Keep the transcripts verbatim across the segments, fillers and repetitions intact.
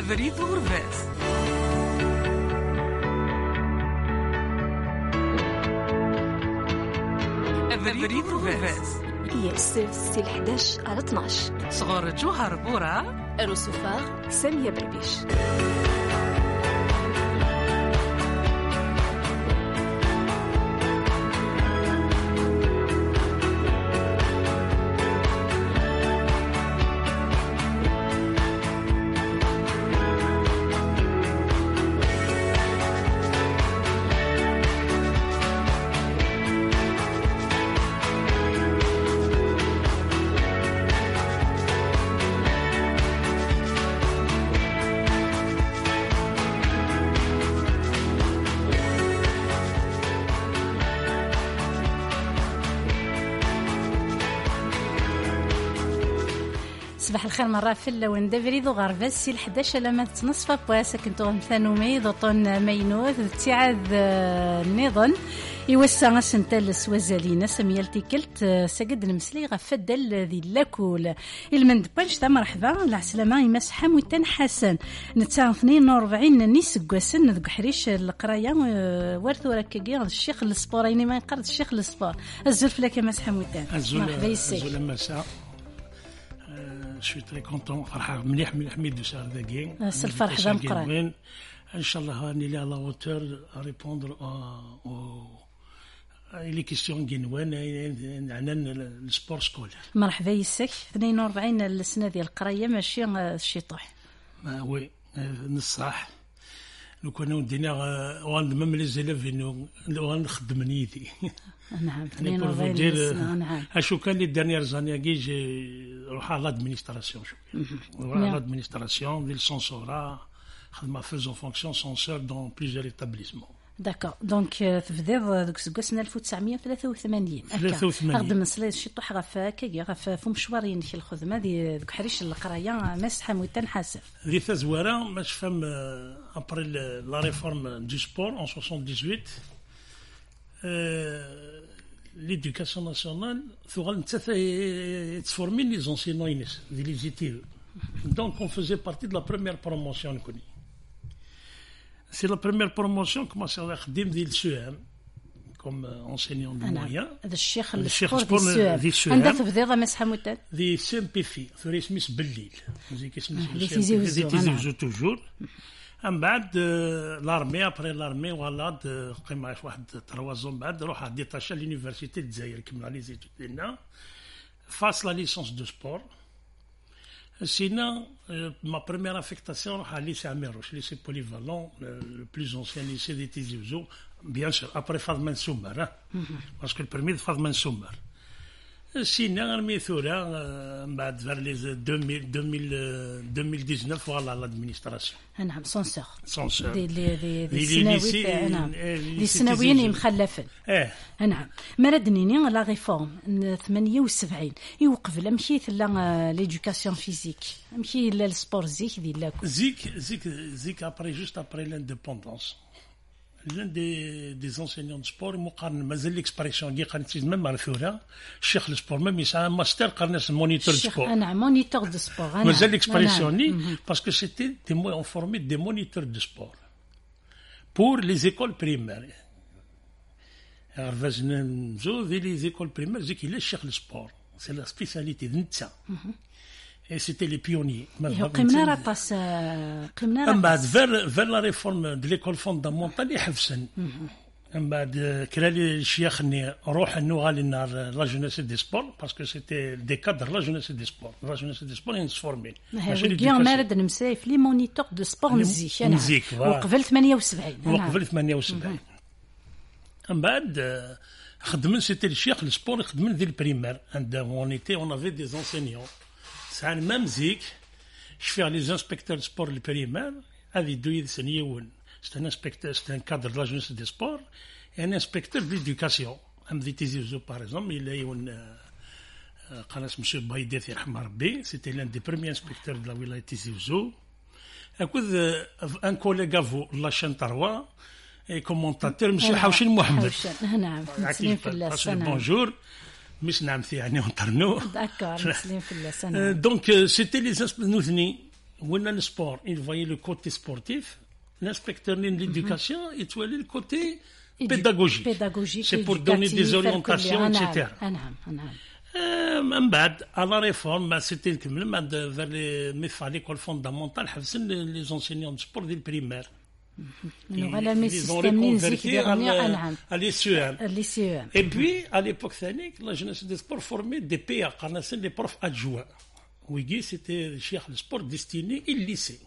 Abrid uɣerbaz. Abrid uɣerbaz. يأسف سي الحداش على اثناش. صغار جوهر بورا. الرسوفاغ سامية بربيش. صباح الخير مرة في اللون دافريدو غارفاس سي الحداش لما تنصف بواسا كنتو مثانومي دوطون مينوث ابتعاد النظام يوسع سنتال سوازالينا سميالتي كلت سجد المسلي غفدل ذي لاكول المند بانش تا مرحبا العسلامة يمس حموتان حسن نتا اثنين وأربعين نيس قواسن ذو حريش القراية وارثو راكاكي الشيخ السبوريني ما يقرد الشيخ السبور الزلف لك يمس حموتان مرحبا يسي مساء. Je suis très content. فرحة مليح مليح ميدو سار ذاكي. الفرح ذا مقران. إن شاء الله هاني لي على hauteur à répondre aux les questions جنوان عن السبور سكول. مرحبا يسك اثنين وأربعين السنة ديال القراية ماشي الشيطوح. وي نصح. لو كنا ندينا وندمم لي زيليف انه نخدم نيتي. نعم اثنين وأربعين سنة نعم. اشو كان لي دانيير زاني كي روح على لادمينستراسيون شويه. روح على لادمينستراسيون ديال سونسورا خدمه فيزون فونكسيون سونسور دون بليزيور ايتابليسمون. داكور دونك تبديض دوك سكوسنا ألف وتسعمية وثلاثة وثمانين ثلاثة وثمانين خدم مسلي شطوح غفا كي غفا في مشوارين في الخدمه دي دوك حريش القرايه ماس حموتان حاسف دي تزواره ماش فهم ابري لا ريفورم دو سبور ان ثمانية وستين l'éducation nationale ثغال تفورمي لي زونسينون ينس دي لي زيتيل دونك on faisait partie de la première promotion نكوني. C'est la première promotion commencé à خدم ديال السوام comme enseignant de moyen. هذا الشيخ الشيخ ديال السوام. عندها تفضيضه مسحه متات. دي سي ام بي في ثوري سميس بالليل. زيك اسمه لي تيزيوزو توجور. من بعد لارمي ابري لارمي ولا قيمه واحد ثلاثة زون بعد روح ديتاشا لونيفرسيتي الجزائر كمل لي زيتود ديالنا فاس لا ليسونس دو سبور. Sinon, euh, ma première affectation à lycée Améroche, lycée polyvalent, le, le plus ancien lycée des Tizi Ouzou, bien sûr, après Fadman Soumar, hein, mm-hmm. parce que le premier de Fadman Soumar. Sinon, Armithura, euh, vers les deux mille, deux mille, deux mille dix-neuf, voilà l'administration. نعم سونسور سونسور دي دي دي السناوي نعم دي السناويين مخلفين اه نعم مردنيني لا ريفورم ثمانية وسبعين يوقف لا مشي لا ليدوكاسيون فيزيك مشي لا السبور زيك دي لا زيك زيك زيك ابري جوست ابري لانديبوندونس l'un des, des enseignants de sport مقارن مازال ليكسبريسيون دي قالت ميم عرفوها الشيخ السبور ميم يسعى ماستر قالنا مونيتور دو سبور انا مونيتور دو سبور مازال ليكسبريسيون ني باسكو سيتي دي مو اون فورمي دي مونيتور دو سبور pour les écoles primaires عرفاش نزو دي لي زيكول بريمير زيك الى الشيخ السبور سي لا سبيساليتي نتا et c'était les pionniers. قمنا راطاس قمنا راطاس. من بعد vers vers la réforme de l'école fondamentale يحفزن. من بعد كلا لي الشيخ ني روح انه غالي نار لا جونيس دي سبور باسكو سيتي دي كادر لا جونيس دي سبور لا جونيس دي سبور ينسفورمي. ماشي كي مارد نمسايف لي مونيتور دو سبور مزيك انا. مزيك وقبل ثمانية وسبعين. وقبل ثمانية وسبعين. من بعد خدمن سيتي الشيخ السبور خدمن ذي البريمير عندما on était on avait des enseignants. C'est un même zik. Je fais les inspecteurs de sport le primaire. Avec deux enseignants. C'est un inspecteur, c'est un cadre de la jeunesse des sports et un inspecteur de l'éducation. Un de Tizi Ouzou par exemple, il est un قناة monsieur Baïdet يرحمه ربي. C'était l'un des premiers inspecteurs de la wilaya Tizi Ouzou. أكود un collègue à vous, la chaîne Tarwa, et commentateur monsieur Hawchin Mohamed. نعم. مسلم في الله. Bonjour. مش نعم ثاني ونطرنو. D'accord. مسلم في الله. Donc c'était les nous وين السبور il voyait le côté sportif, l'inspecteur de l'éducation étoilait le côté pédagogique. pédagogique C'est pour donner des orientations, et cetera. نعم نعم. من بعد على ريفورم سيتي نكمل من بعد vers les mais fallait l'école fondamentale حفظن les enseignants de sport ديال البريمير. على مي سيستم نزيك ديالنا نعم. à l'I C E M. l'I C E M. Et puis à l'époque ثانيك la jeunesse des sports formait des P A قالنا سن les profs adjoints. Oui, c'était le cheikh le sport destiné au lycée.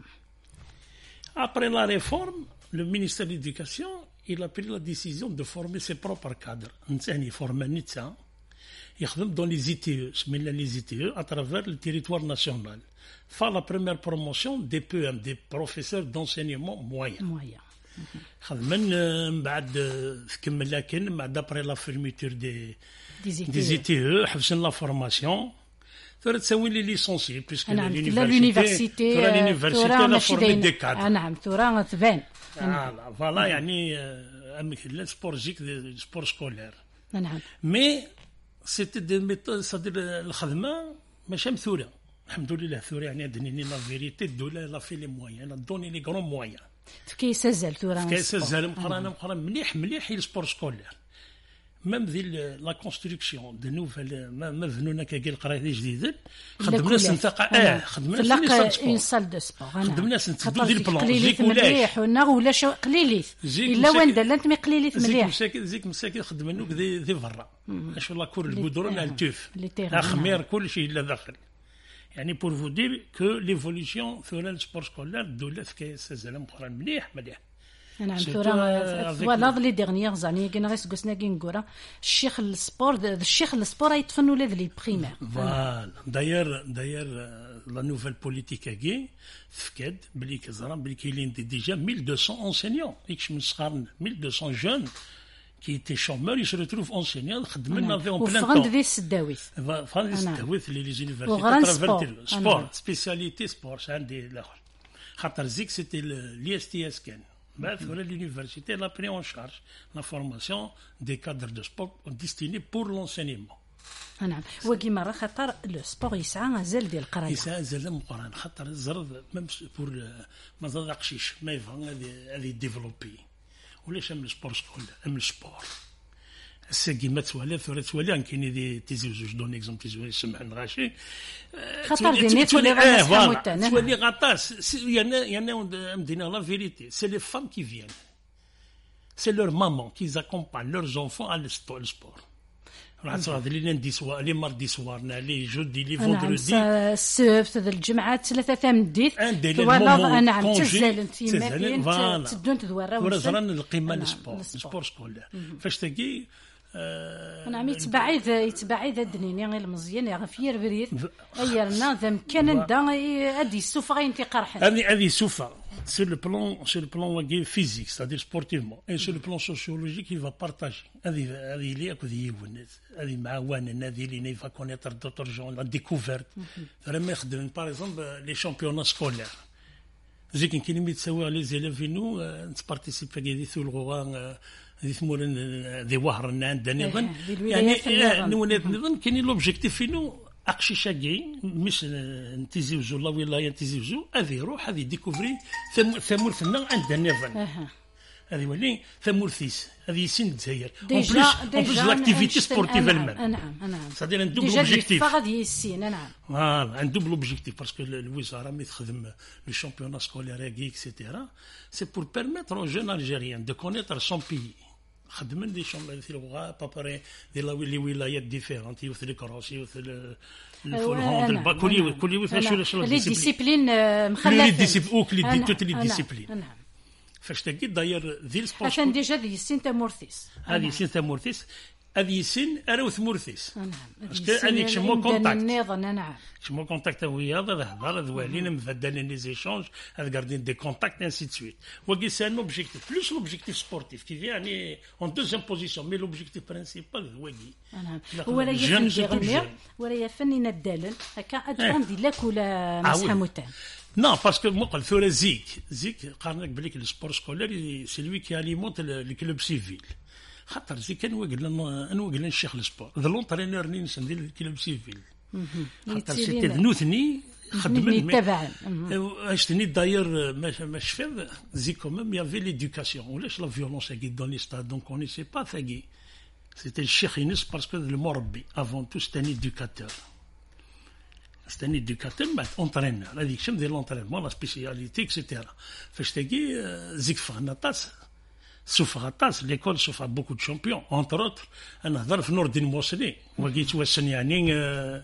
Après la réforme, le ministère de l'Éducation, il a pris la décision de former ses propres cadres. Il forme un médecin. Il travaille dans les I T E, les I T E, à travers le territoire national. Fait la première promotion des P E M, des professeurs d'enseignement moyen. moyen. من بعد كمل لكن بعد après la fermeture des des I T E, حفظنا la formation. ترى تسوي لي ليسونسي بيسك لونيفرسيتي ترى لونيفرسيتي لا فورمي دي كادر. نعم ترى تبان. فوالا فوالا يعني مثلا سبور جيك سبور سكولير. نعم. مي سيتي دي ميثود صدير الخدمه ماشي مثوره. الحمد لله ثوري يعني دنيني لا فيريتي الدوله لا في لي مويان دوني لي كرون مويان. كيسازل ثورة. كيسازل مقرا مقرا مليح مليح هي السبور سكولير. ميم ذي لا كونستركسيون دو نوفال ما بنونا كاع القرايه جديده خدمنا سنتقى اه خدمنا اون سال دو سبور خدمنا سنتدو ديال البلان زيك مليح ولا شو قليليت الا وين دار انت مي قليليت مليح زيك مساكن زيك مساكن خدمنا ذي ذي برا شو لا كور البودرون التوف اخمير كل شيء الا داخل يعني بور فو دير كو ليفوليسيون ثورا السبور سكولار الدوله كيسازل مقرا مليح مليح. نعم ثورة فوالا لي ديغنييغ زاني كنا غير سكوسنا كي نقولها الشيخ السبور الشيخ السبور يتفن ولا لي بريمير فوالا داير داير لا نوفيل بوليتيك كي تفكد بلي كزرا بلي كاينين ديجا ألف ومئتين انسينيون يكش من صغارنا ألف ومئتين جون كي تي شومور يس ريتروف انسينيون خدمنا فيهم بلان طون وفرند السداويت فرند السداويت لي لي زونيفرسيتي سبور سبيسياليتي سبور عندي الاخر خاطر زيك سيتي لي اس تي اس كان بعد l'université elle a pris en charge la formation des cadres de sport destinés pour l'enseignement. نعم وكيما راه خاطر لو سبور يسعى مازال ديال القرايه يسعى مازال القران خاطر الزرد ميم بور ما زادقشيش ما يفهم هذه هذه ديفلوبي ولاش من السبور سكول من السبور الساقي ما توالي ثورة توالي كاين دي تيزوج دون اكزومبل تيزوج سمحنا غاشي خاطر دي نيت ولا ناس حموتان توالي غطاس يعني يعني مدينا لا فيريتي سي لي فام كي فيان سي لور مامون كي زاكومبان لور زونفون على السبور راه لي لندي سوا لي ماردي سوارنا لي جودي لي فوندردي السبت الجمعات ثلاثه تاع مديت ولا نعم تزال تيما كاين تدون تدوراو ورزران القيمه للسبور السبور سكولير فاش تلقي نعم يتبعيد يتبعيد الدنيا غير مزيان يا غفير بريد ايرنا ذا مكان دا ادي السوفا غير انت قرحه هذه هذه سوفا sur le plan sur le plan physique c'est-à-dire sportivement et sur le plan sociologique il va partager هذه هذه اللي اكو ذي هذه معاونه هذه اللي يفا كونيتر دوتر جون لا ديكوفيرت فريمون يخدم باغ اكزومبل لي شامبيون سكولير زيك كاين اللي تسوي لي زيليف نو نتبارتيسيبي كاع ثول غوغان ذي ثمورن ذي وهرنا عندنا نظن يعني نولات نظن كاين لوبجيكتيف فينو اقشي شاكي مش نتيزيوزو لا ولايه نتيزيوزو هذه يروح هذه ديكوفري ثمورثنا عندنا نظن هذه ولي ثمورثيس هذه يسين الجزائر اون بليس اون بليس لاكتيفيتي سبورتيف المال نعم نعم صدير عنده لوبجيكتيف غادي يسين نعم فوالا عنده لوبجيكتيف باسكو الوزاره مي تخدم لو شامبيون سكولير كي اكسيتيرا سي بور بيرميتر او جون الجيريان دو كونيتر سون بيي خدمن دي شامبيون في الوغا بابري دي لي ولايات ديفيرونت يوث الكروس يوث الفولهوند الباكولي كل يوث شنو لي ديسيبلين مخلفين لي ديسيبلين اوك لي توت لي ديسيبلين فاش تلقي داير ذي السبور عشان ديجا ذي السين تاع مورثيس هذه سين تاع مورثيس هذه سين اراوث مورثيس باسكو هذيك شمو كونتاكت نعم شمو كونتاكت ويا هذا هضر ذوالين مفدلين لي زيشونج هذا كاردين دي كونتاكت انسي دو سويت وكي سي ان اوبجيكتيف بلوس لوبجيكتيف سبورتيف كي يعني اون دوزيام بوزيسيون مي لوبجيكتيف برينسيبال هو كي هو راه يفن ولا يفنين الدلل هكا ادفان دي لاك ولا مسحموتان Non, parce que moi, quand je Zik, Zik, quand je le sport scolaire, c'est lui qui alimente le, le club civil. خاطر زي كان وقل انا وقل الشيخ السبور ذا لونترينور ني ندير الكلوب سيفيل خاطر سيتي ذنوثني خدمن تبعا اش تني داير ما شفت زي كومام يافي ليدوكاسيون ولاش لا فيولونس كي دون لي ستاد دونك اون سي با ثاقي سيتي الشيخ ينس باسكو المربي افون تو سيتي ان ايدوكاتور سيتي ان ايدوكاتور بعد اونترينور هذيك شم ديال لونترينمون لا سبيسياليتي اكسيتيرا فاش تاقي زيك فغنا طاس سوفغا طاس ليكول سوفغا بوكو دو شامبيون اونتر اوتر انا نهضر في نور الدين موصلي وقيت واسن يعني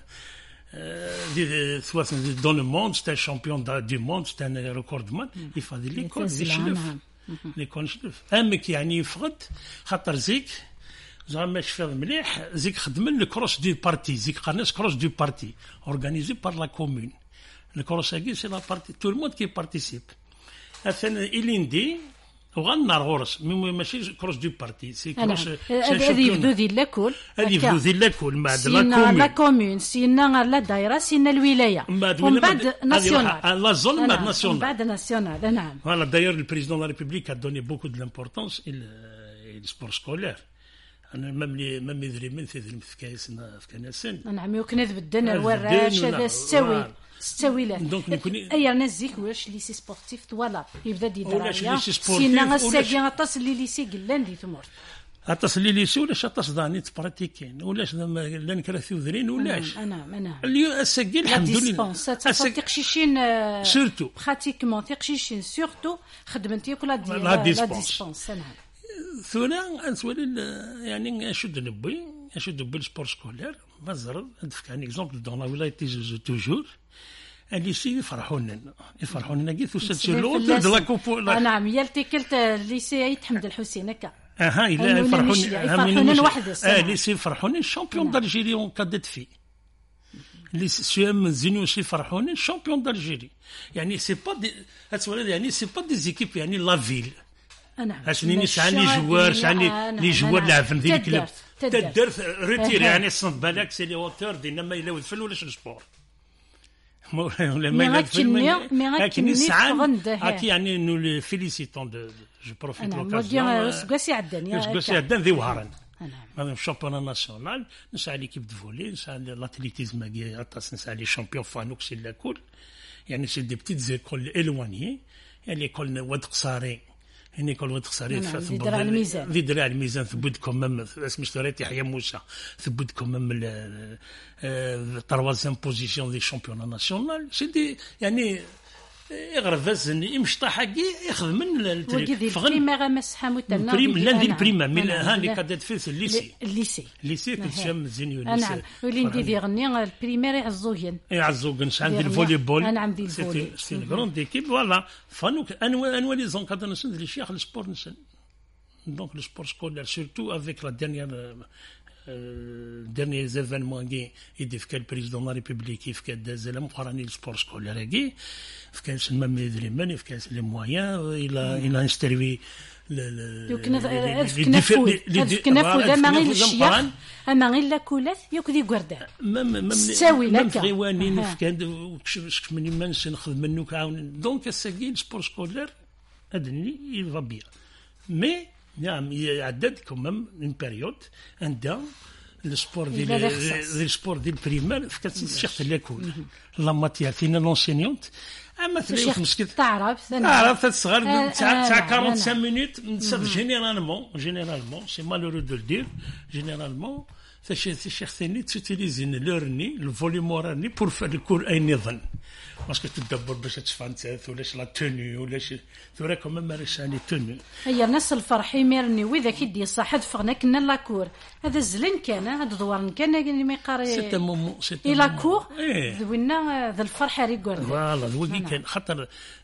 ثلاث دون لو موند ستا شامبيون دو موند ستا ريكورد مان يفادي ليكول دي شلف ليكول شلف امك يعني يفقد خاطر زيك زعما شفاف مليح زيك خدم الكروس دو بارتي زيك قناص كروس دو بارتي اورغانيزي بار لا كومون الكروس هاكي سي لا بارتي تو الموند كي بارتيسيب اثنا إليندي وغنار غورس ماشي كروس دو بارتي سي كروس هذه يبدو ذي لاكول هذه يبدو ذي لاكول بعد سينا لا كومون سينا لا دايره سينا الولايه ومن بعد ناسيونال لا زون بعد ناسيونال من بعد ناسيونال نعم فوالا داير البريزيدون لا ريبوبليك a donné beaucoup de l'importance il sport scolaire انا ميم لي ميم يدري من تدري في كايسنا في كناسن نعم يمكن بدنا الوراش هذا السوي ستويلات اي انا زيك واش ليسي سبورتيف طوالا يبدا دي درايا سينا الساقي عطاس اللي ليسي قلان دي ثمور عطاس اللي ليسي ولاش عطاس داني تبراتيكين ولاش لا نكرث ذرين ولاش انا انا اللي الساقي الحمد لله تقشيشين سورتو براتيكمون تقشيشين سورتو خدمتي كل لا ديسبونس نعم ثونا انسولي يعني اشد نبي اشد بالسبور سكولير مازال ندفك ان اكزومبل دون لا ولايه تيجي توجور الليسي يفرحونا يفرحونا كي توسل لو دو لا كوبو نعم يالتي كلت الليسي عيد حمد الحسين هكا اها الا يفرحونا يفرحونا وحده اه الليسي يفرحونا الشامبيون دالجيري اون كادت في اللي سيام زينو سي فرحونا الشامبيون دالجيري يعني سي با دي يعني سي با دي زيكيب يعني لا فيل عشان شحال لي جوار شحال لي جوار لعبن ذيك الكلب تدر ريتير يعني صنت بالك سي لي اوتور دينا ما الا ودفل ولا السبور ولا ما الا دفل لكن ساعات هاكي يعني نو لي فيليسيتون دو جو بروفيت لوكازيون سكاسي عدان سكاسي عدان ذي وهران مثلا الشامبيون ناسيونال نسعى ليكيب دو فولي نسعى لاتليتيزم كي اطاس نسعى لي شامبيون فانوك سي لاكول يعني سي دي بتيت زيكول الوانيي يعني ليكول واد قصاري هني كل وقت خساريت في درع الميزان في درع الميزان ثبتكم مم اسم اشتريت يحيى موسى ثبتكم مم التروازيام بوزيسيون دي شامبيون ناسيونال سيدي يعني يغرف زني يمشطح حقي ياخذ من التريك فغن مسحه متنا بريم لا ندير بريمه من هاني كادت في الليسي الليسي الليسي كنت شام زين نعم ولي ندير يغني البريمير يعزوين يعزوين عندي الفولي بول انا عندي الفولي سي اون غروند ايكيب فوالا فانوك انوا انوا لي زونكادر نسن لي شيخ السبور نسن دونك لو سبور سكولير سورتو افيك لا ديرنيير derniers événements qui يدي في البريزيدون لا ريبوبليك في كدازل مقارنين السبور سكولير كي في كاس المام يدري في كاس لي مويان الى الى انستروي يمكن كنافود كنافود اما غير الشيخ اما غير لاكولات ياكدي غردان مام تساوي لك غيوانين في كان كش مني ما نخدم منو كعاون دونك الساكين السبور سكولير ادني يفا بيان مي نعم يعدد كمام من بيريود عندها السبور ديال السبور ديال البريمير في كتشيخ لاكول لا ماتيير فينا لونسينيونت اما تلاقي في المسكت تعرف تعرف الصغار تاع تاع أربعين وخمسين مينوت نصاد جينيرالمون جينيرالمون سي مالورو دو دير جينيرالمون الشيخ ثاني تيتيليزين لورني الفوليوم وراني بور فار الكور اي نظام باسكو تدبر باش تفهم ولاش لا توني ولاش ثورا كومام ماريش اني توني هي ناس الفرح يمرني واذا كيدي صاحب فغنا كنا لاكور هذا الزلن كان هذا دوار كان اللي ما يقرا سيت مومون سيت اي لاكور ذوينا ذا الفرح ري غور فوالا الوقي كان خاطر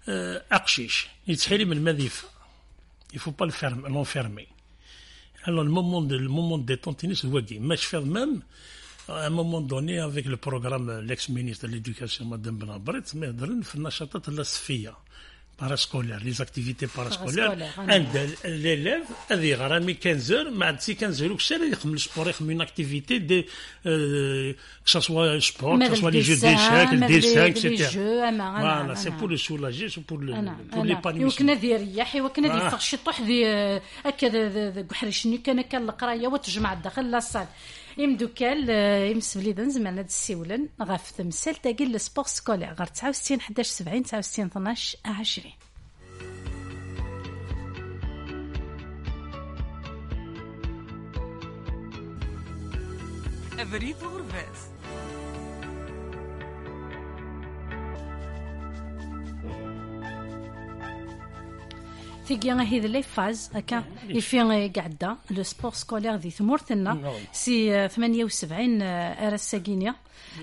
اقشيش يتحرم المذيف يفو با الفيرم لونفيرمي Alors, le moment de, le moment de détente, c'est Wagi. Mais je fais même, à un moment donné, avec le programme, l'ex-ministre de l'Éducation, Madame Benabret, mais dans le nachatat de la Sfia, parascolaire, les activités parascolaires, un l'élève, à dire, à quinze heures, mais si quinze heures, le sport est une activité de, euh, que ce soit le sport, que ce soit les jeux d'échecs, le dessin, et cetera. Voilà, c'est pour le soulager, c'est pour le, pour l'épanouissement. وكنا ذي رياحي وكنا ذي فغشي طوح ذي هكذا ذي قحرشني كان كان القرايه وتجمع الداخل لاصال يمدوكال يمسفليدن زمان هاد السيولن غاف تمثال تاكي السبور سكولير غير تسعة وستين حداش سبعين تسعة وستين اثناش عشرين. أبريد غرفاس. تيجي هذا اللي فاز هكا يفي قاعده لو سبور سكولير دي ثمورتنا سي ثمانية وسبعين ارساكينيا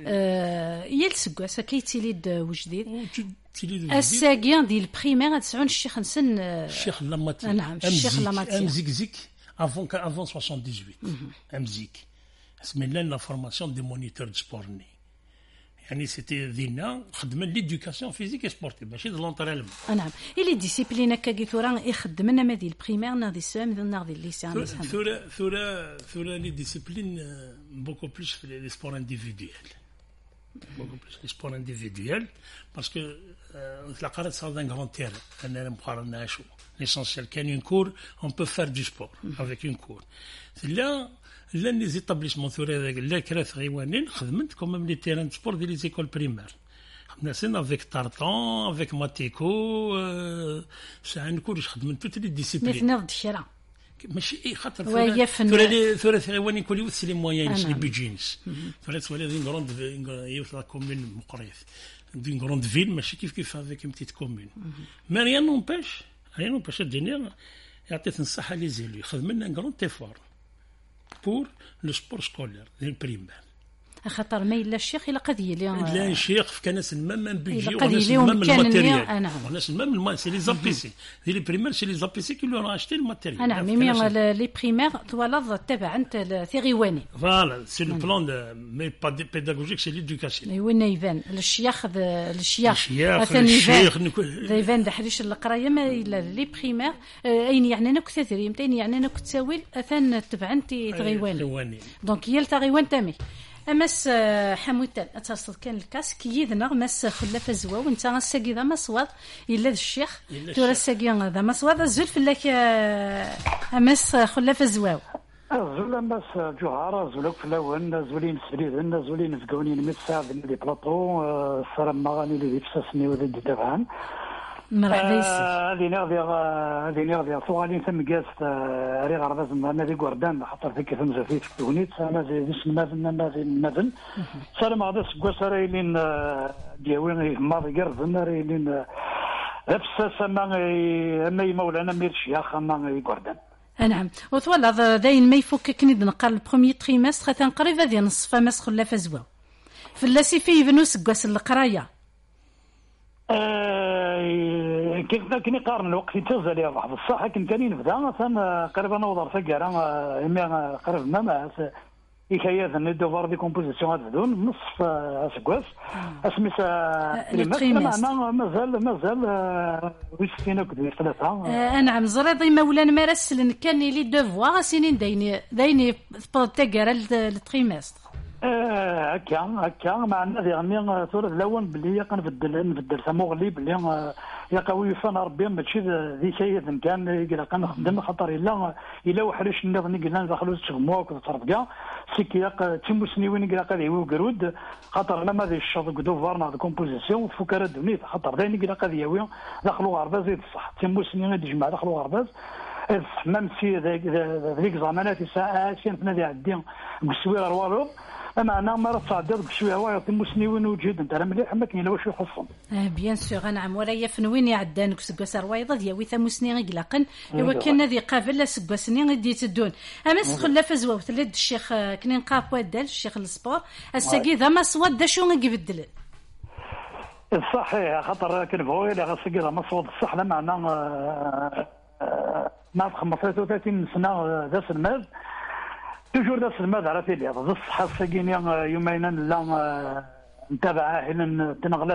يلسقاس كيتيليد وجديد الساكين ديال البريمير تسعون الشيخ نسن الشيخ لاماتي نعم الشيخ لاماتي امزيك افون افون ثمانية وثمانين امزيك اسمي لنا لا فورماسيون دي مونيتور دو سبورني يعني سيتي دينا خدمنا ليدوكاسيون فيزيك سبورتيف ماشي د لونطرينمون. نعم إلي ديسيبلين كاكي ثورا يخدمنا ما ديال البريمير نا ديال السوام نا ديال الليسيان ثورا ثورا ثورا لي ديسيبلين بوكو بلوس في لي سبور انديفيدويل بوكو بلوس لي سبور انديفيدويل باسكو la قرات ça d'un grand terrain انا مقارنه شو l'essentiel كان une cour on peut faire du sport avec une cour là là les établissements ثورا لا كراث غيوانين خدمت كوم لي تيران سبور ديال لي زيكول بريمير خدمنا سين افيك طارطون افيك ماتيكو ساعه كلش خدمت توت لي ديسيبلين مثل نرد الشرا ماشي اي خاطر ثورا ثورا ثواني كل يوث لي مويانس لي بيجينس ثورا ثورا دي غروند يوث لا كومون مقريف دي غروند فيل ماشي كيف كيف افيك بتيت كومون ما ريان نومباش ريان نومباش الدنيا يعطيك الصحه لي زيلو خدمنا غروند تيفور بور لو سبور سكولير ديال البريمير خاطر ما الا الشيخ الا قضيه اللي لا الشيخ كان نسمى من بيجي ونسمى من الماتيريال ونسمى من الما سي لي زابيسي ديال لي بريمير سي لي زابيسي كي لو اشتي الماتيريال. نعم مي لي بريمير طوالض تبع انت ثيغيواني فوالا سي لو بلان مي با بيداغوجيك سي ليدوكاسيون وين يبان الشيخ الشيخ الشيخ يبان دحريش القرايه ما الا لي بريمير اين يعني انا كنت ثريم تاني يعني انا كنت تساوي اثن تبع انت ثيغيواني دونك هي ثيغيوان تامي امس حموتان اتصل كان الكاس كيدنا مس خلاف زواو انت غساكي ذا مصواد الا الشيخ تورا ساكي ذا مصواد الزول فلاك امس خلاف زواو زول امس جوهره زولك فلاون زولين سريدن زولين فكونين متساعد لي بلاطو الصرم مغاني اللي فسسني وذا دابان مرحبا هذه نغذي هذه نغذي صوالين ثم قاست ري غرباز ما ذي قردان خاطر فيك ثم زفيت في تونيت انا زي ديس الماذن ما زي الماذن صار ما هذا سكوا راه لين دياوين ماضي قرزن راه لين نفس ما ما مولانا مير شيخ ما قردان. نعم وطوال داين ما يفككني نقال البروميي تريمستر تنقريب هذه نصف ماس خلاف زوا فلاسي فيه بنو سكواس القرايه كيف كني قارن الوقت تزال يا بعض الصح كنت كاني نبدا ثم قريبا نوضر ثقاره اما قريب ما يكايز ان دوفار دي كومبوزيسيون هذون نصف اسكواس اسميس ما مازال مازال ويستينا كدوي ثلاثه. نعم زريضي مولانا مرسل كان لي دوفوار سنين دايني دايني تاكار التريمستر هكا هكا معنا ذي غني ثورة الاول بلي كنبدل نبدل ثموغلي بلي يا قوي فانا ربي ماشي ذي شيء كان يقرا كنخدم خاطر الا الا وحرش نظني قلنا ندخلوا تشغموا كتربكا سيكيا تيموسني وين يقرا قال هو قرود خاطر لما ذي الشوط كدوفارنا د كومبوزيسيون فكره دونيت خاطر داين يقرا قال ياوي دخلوا غرباز يتصح تيموسني غادي يجمع دخلوا غرباز ميم سي ذيك زمانات ساعات كانت نادي عدي بسوير والو انا انا ما تصادق شويه وايط مسنيوين وجد انت راه مليح ما كاين واش يخصهم. اه بيان سور نعم ولا يفنوين يعدانك سكواس روايضه ديال ثا مسني غيقلقن ايوا كان ذي قابل سكواسني غادي تدون اما سخلا فزوا ثلث الشيخ كنين قاب ودال الشيخ السبور الساقي ذا ما صواد شو غيبدل صحيح خاطر كنبغيو الى غاسكي ذا ما صواد الصح لا معنى ما خمسة وثلاثين سنه ذا سلماد توجور داس الماذا على تيلي هذا الصحة الساقيني يومين لا نتابعه هنا تنغلف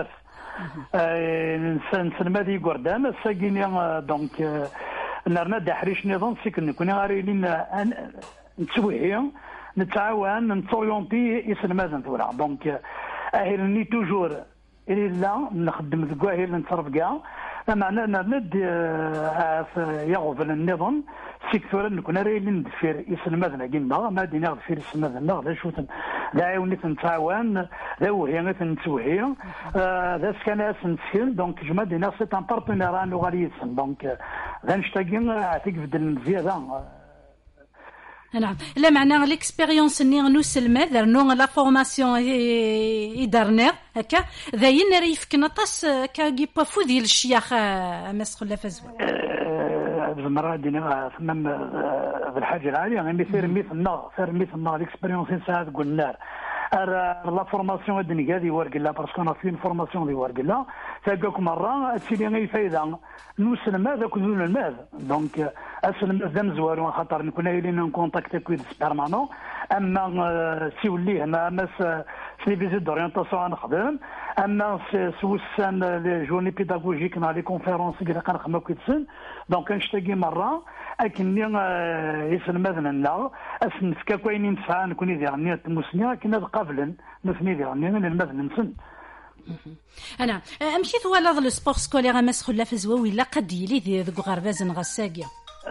نسلمادي قردان الساقيني دونك نرنا دحريش نظام سيكن نكون غاريلين نتسويه نتعاون نتسويونتي يسلماد ثورا دونك اهلني توجور إلا نخدم ذكوا هي اللي نتصرف كاع معناه ند يغفل النظام سيكتورا نكون رايلين دفير يسلمذنا قلنا ما دينا دفير يسلمذنا لا شوت لا عاوني تنتعاون لا وهي نتوهي ذا سكان اسنسيل دونك جما دينا سي ان بارتنير انو غادي يتسن دونك غنشتاقي عتيك بدل زياده. نعم لا معنى ليكسبيريونس ني نوسلما درنو لا فورماسيون يدارنا هكا ذاين راه يفكنا طاس كاكي بافو ديال الشياخ مسخ لا فزوا زمرا دينا ثمم بالحاجه العاليه غير مثير مثلنا سير مثلنا ليكسبيريونس ساعات قلنا لا فورماسيون هذه هذه ورقلا باسكو انا في فورماسيون دي ورقلا تلقاك مره هادشي اللي غيفايده نوسلم هذاك ذون المال دونك اسلم ذم زوار خاطر نكون قايلين نكونتاكت كويد بيرمانون اما سيوليه ما مس سي فيزيت دورينتاسيون نخدم اما سوسان لي جورني بيداغوجيك نا لي كونفيرونس اللي كنخدم كويدسن دونك نشتاقي مره اكني يسلم هذنا اسنفكا كاينين ساعه نكون يديرني تمسني كنا قابلا نثني ديرني المذن نسن انا مشيت ولا لو سبور سكولير مسخ لا فزوا ولا قد يلي ذو غربازن غساقيا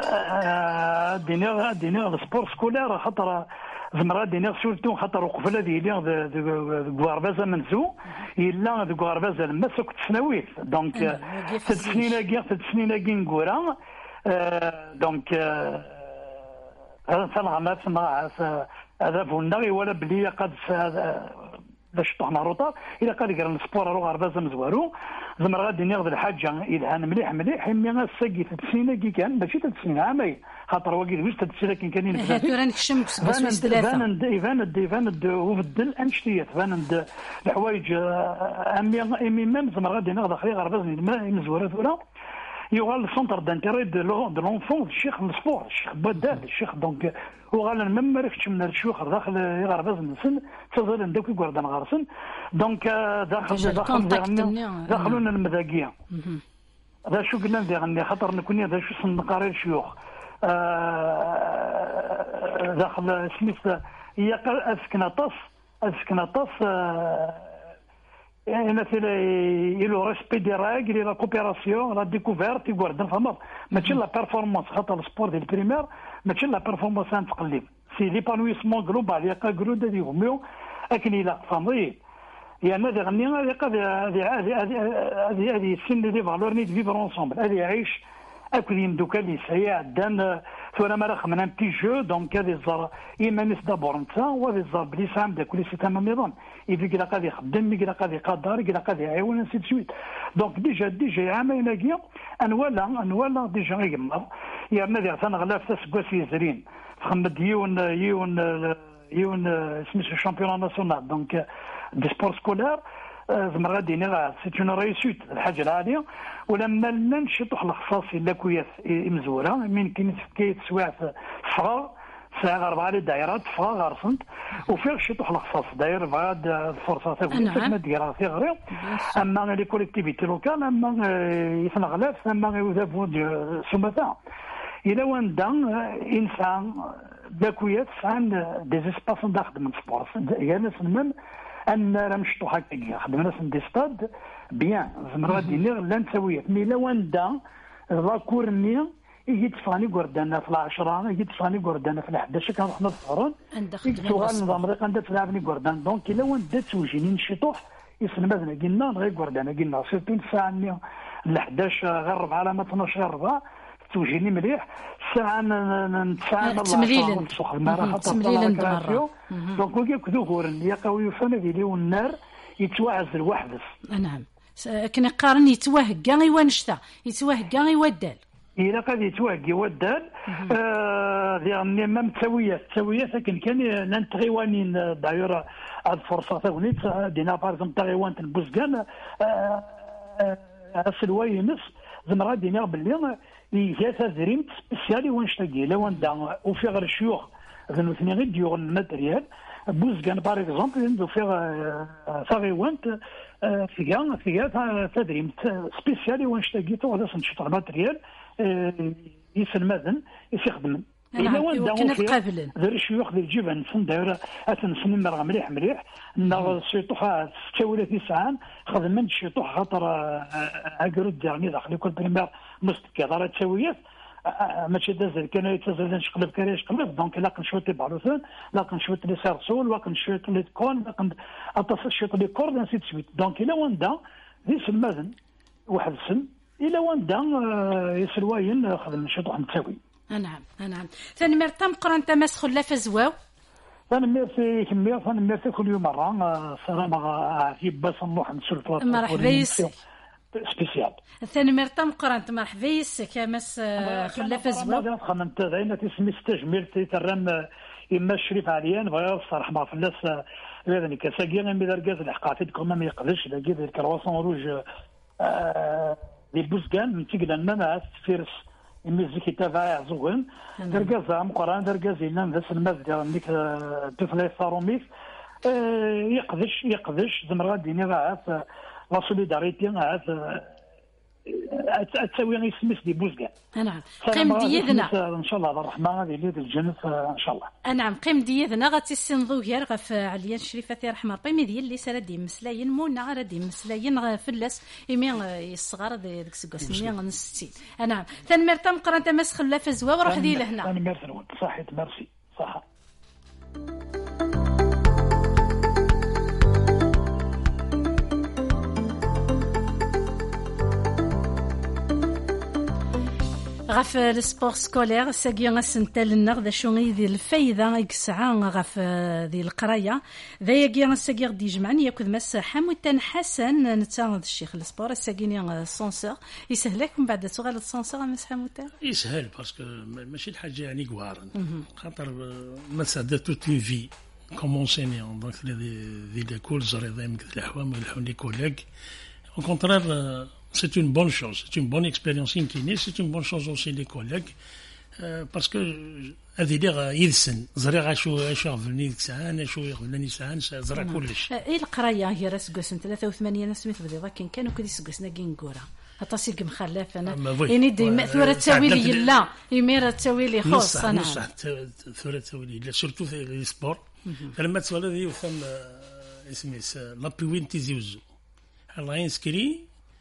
دينا دينا سبور سكولير خاطر زمرا دينا سورتو خاطر وقف الذي اللي ذو غربازه منزو الا ذو غربازه لما سكت سنويت دونك ست سنين كاع ست سنين كاع نقورا دونك هذا فالغمات ما هذا فونا ولا بلي قد باش طحنا روطا الى قال يقرا السبور روح غربازه مزوارو زمر غادي ناخذ الحاجه الى مليح مليح حمي غاساكي تسنين كي كان ماشي تسنين عامين خاطر واقيل واش تسنين كان كاينين هذا راه نكشم بس ثلاثه فان ايفان ايفان وفدل انشتيات فان الحوايج امي امي ميم زمر غادي ناخذ اخري غربازه مزواره ثورا يوغال السونتر دانتيري دو لونفون الشيخ السبور الشيخ بدال الشيخ دونك وغال ميم ما رفتش من الشيوخ داخل غرباز النسن تظل ندوك يقردان غارسن دونك داخل داخل داخلون المذاقيه هذا شو قلنا ندير خاطر نكون هذا شو سنقاري الشيوخ داخل سميث هي اسكناطاس اسكناطاس يعني مثلا يلو ريسبي دي راغل لا كوبيراسيون لا ديكوفيرت يقعد فما ماشي لا بيرفورمانس خاطر السبور ديال البريمير ماشي لا بيرفورمانس نتقلب سي ليبانويسمون جلوبال يلقى جرود ديال يوميو لكن الى فامي يعني هذا غني هذه هذه هذه هذه السن دي فالور نيت فيفر انصومبل هذه يعيش اكل يمدوك اللي سيا دان ثورة ما راه من ان بي جو دونك هذه الزر ايمانيس دابور نتا وهذه الزر بلي سام دا كل سي تمام نظام يفيك لا قادي يخدم يقلا قادي يقدر يقلا قادي يعاون سي سويت دونك ديجا ديجا عامين كيا انوالا انوالا ديجا يمر يا ماذا ثنا غلاف تسقوا سيزرين خمد يون يون يون سميتو الشامبيون ناسيونال دونك دي سبور سكولار زعما غادي نغا سي اون ريسيت الحاجه العاليه ولما ننشطوا الاخصاصي لا كويس مزوره من كاين كيتسواع في الصغار ساعه اربعه دائرات صغار غارسنت وفيه شطوا الاخصاص داير بعد الفرصه تاع ما ديرها في غير اما لي كوليكتيفيتي لوكال اما يسمى غلاف اما يذهبوا سمتا الى وين دان انسان لا كويس عن دي سباس داخل من سبور يعني نسمن ان راه مشطو هكا خدمنا في دي ستاد بيان زعما غادي ندير لا نسويه مي لا واندا لاكورني يجي تفاني قردنا في العشرة يجي تفاني قردنا في الحداش كنروح نصفرون يكتوغال النظام راه كندا تلعبني قردان دونك الا واندا توجيني نشطوح يسلم هذا قلنا غير قردنا قلنا سيرتو الساعه الحداش غير ربعه على ما اثناش غير ربعه توجيني مليح الساعه نتفاعل تمليلا تمليلا دابا دونك وكي كذوهورن يا قوي فانا ديالي والنار يتواعز الوحدس نعم كنا قارن يتوهكا غيوا نشتا يتوهكا غيوا الدال الى قد يتوهكي ودال يعني ما متساويه تساويه لكن كان لان تغيوانين دايره هاد الفرصه تاونيت دينا بارزم تغيوان تنبوزكان السلواي نص زمرا دينا باللي يجي تزريم سبيسيالي ونشتاقي لو ندا وفي غير الشيوخ غنو ثني غير ديور الماتريال بوزكان باغ اكزومبل ندو في ثاغيوانت فيها فيها تدريم سبيسيالي ونشتاقي تو هذا نشط الماتريال يسلمذن يخدم إلا واندا وفي غير الشيوخ ديال الجبن سن دايره اتنسن مرة مليح مليح نا الشيطوح ستة تسعة خدم من الشيطوح خاطر اكرو ديالني داخل كل بريمير مستكي دار تسويات ماشي داز كان يتزاد نشقلب كان يشقلب دونك لا كنشوتي بالوثن لا كنشوت لي سارسول لا كنشوت لي كون لا كن اتصشوت لي كورد نسيت سويت دونك الا وندا ذي سمازن واحد السن الا وندا يسلواين خدم نشوط واحد نتساوي. نعم نعم ثاني مرتم قران تماس خلاف زواو انا ميرسي كميه انا ميرسي كل يوم مره سلام في باس نروح نسولف مرحبا يس سبيسيال ثاني مرتم قران مرحبا يس كماس خلاف زواو هذا خمنت زين تسمي تجميل ترم اما الشريف عليان بغا الصراحه ما فلاس هذا كساقي انا ميدار كاز الحقاتكم ما يقدرش لا كيد الكرواسون روج لي بوزكان من تيقدر ما فيرس الميزيكي تاعها زوين دركازا مقران دركازي لان ذا الماز ديال ديك الطفله صاروميك يقدش يقدش زمرا ديني راه لا سوليداريتي راه تساوي يسمس دي بوزكان. نعم قيم ديالنا ان شاء الله الرحمن هذه اللي الجنه ان شاء الله. نعم قيم ديالنا غتسنضو غير غف عليا شريفه رحمه ربي ديال اللي سرا دي مسلاين مونا غير دي مسلاين فلاس يمين يصغر ديك سكاس مية ونستين. نعم ثان مرتم قران تماس خلاف زوا وروح دي لهنا. انا ميرسي صحيح ميرسي صح. غف السبور سكولير ساقي غسنتال النغ ذا شو غيدي الفايدة يكسعى غف ذي القراية ذا يقي ساقي غدي يجمعني ياكد مس حموتان حسن نتاع الشيخ السبور ساقيني سونسور يسهل لكم بعد سؤال السونسور مس حموتان يسهل باسكو ماشي الحاجة يعني قوارن خاطر مسا توت لي في كوم انسينيون دونك ذي ليكول زري دايما كذا الحوام يلحون لي كوليغ au contraire c'est une bonne chose, c'est une bonne expérience in kiné, c'est une bonne chose aussi les collègues euh, parce que هذه لي يدسن زريغ شو شو غفلني ساعه شو يغفلني ساعه زرا كلش اي القرايه هي راس قسن ثلاثة وثمانين سميت بدي كان كانوا كدي سقسنا كينكورا اتصل مخلف انا يعني ديما ثوره تساوي لي لا يمير تساوي لي خاص انا صح ثوره تساوي لي سورتو في لي سبور لما تسوى لي يفهم اسمي لا بوين تيزيوزو الله ينسكري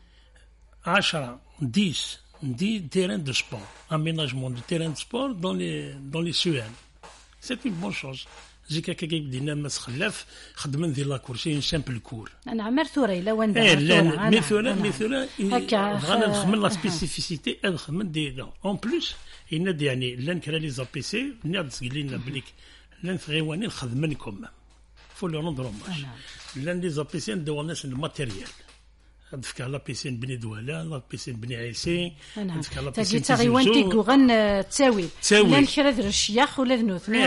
عشرة دix dix terrains de sport, aménagement de terrains de sport dans les, dans les C E M. C'est une bonne chose. زيك هكا بدينا مس خلاف خدمن ذي لاكورسي سامبل كور. انا عمر ثوري لا وين ايه لا مثلا مثلا بغينا نخمم لا سبيسيفيسيتي نخمم دي اون بليس ينادي يعني لان كرا لي زابيسي ناد تقلينا بليك لان غيواني نخدمنكم فو لو روندرو ماش لان لي زابيسي نديو الناس الماتيريال دفك على بيسين بني دوله لا بيسين بني عيسي دفك على بيسين تاغيوان تيكو غن تساوي لا نكرا در الشياخ ولا ذنوثني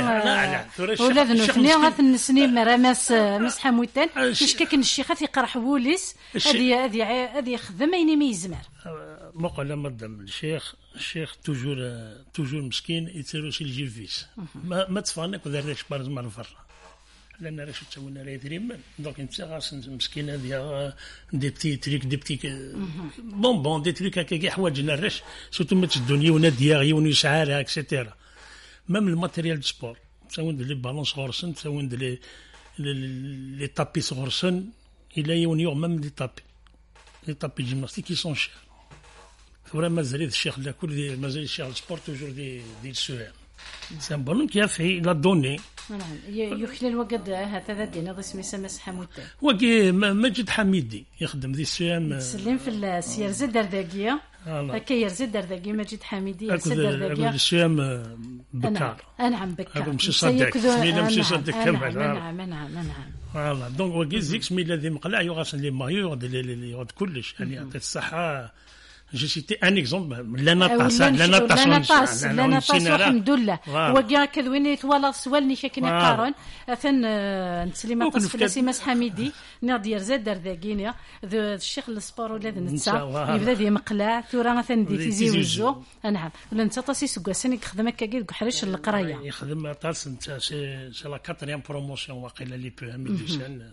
ولا ذنوثني غاث النسني مرامس مس حموتان كيش كاين الشيخ يقرح بوليس هذه هذه هذه يخدم ايني ما يزمر موقع لما دم الشيخ الشيخ توجور توجور مسكين يتسالو سي الجيفيس ما ما تفانك وذا ريش بارز ما نفرح لأن راش تسوينا لا يدري دونك انت غاس مسكينه ديال دي بتي تريك دي بتي بون بون دي تريك هكا حوايجنا راش سورتو ما تدوني وناديا غيون يسعارها اكسيتيرا ميم الماتيريال دو سبور تساوين لي بالونس غورسن تساوين لي لي طابي غورسن الى يون يوم ميم لي طابي لي طابي جيمناستيك كي سون شير فريمون مازال الشيخ لا كل مازال الشيخ السبور توجور دي دي سوام سي ان بون كي في لا دوني نعم يخلل وقد هذا دينا ضي سمي سمس حموتان وكي ماجد حميدي يخدم ذي السيام سلم في السير زد درداقيه هكا يرزد درداقيه ماجد حميدي يرزد درداقيه اكو السيام بكار نعم بكار هذا مشي صدق سمينا مشي صدق كمل نعم نعم نعم فوالا دونك وكي زيك سمي الذي مقلع يغسل لي مايو يغد كلش يعني يعطي الصحه Je citais un exemple, la natation, la natation, la natation, الحمد لله. وقيا كذوين يتوالا سوال نشكنا قارن، أثن نسلم قص فلسي مس حميدي نادي يرزد درداقينيا ذو الشيخ السبور ولا ذو نتسا يبدأ ذي مقلع ثورة مثلا ذي تيزي وزو، نعم ولا نتسا تاسي سقوا سنة خدمك كجيل حريش القراية. يخدم تاس نتسا سي سي لا كاتريام بروموسيون واقيلا لي بو ميديسان.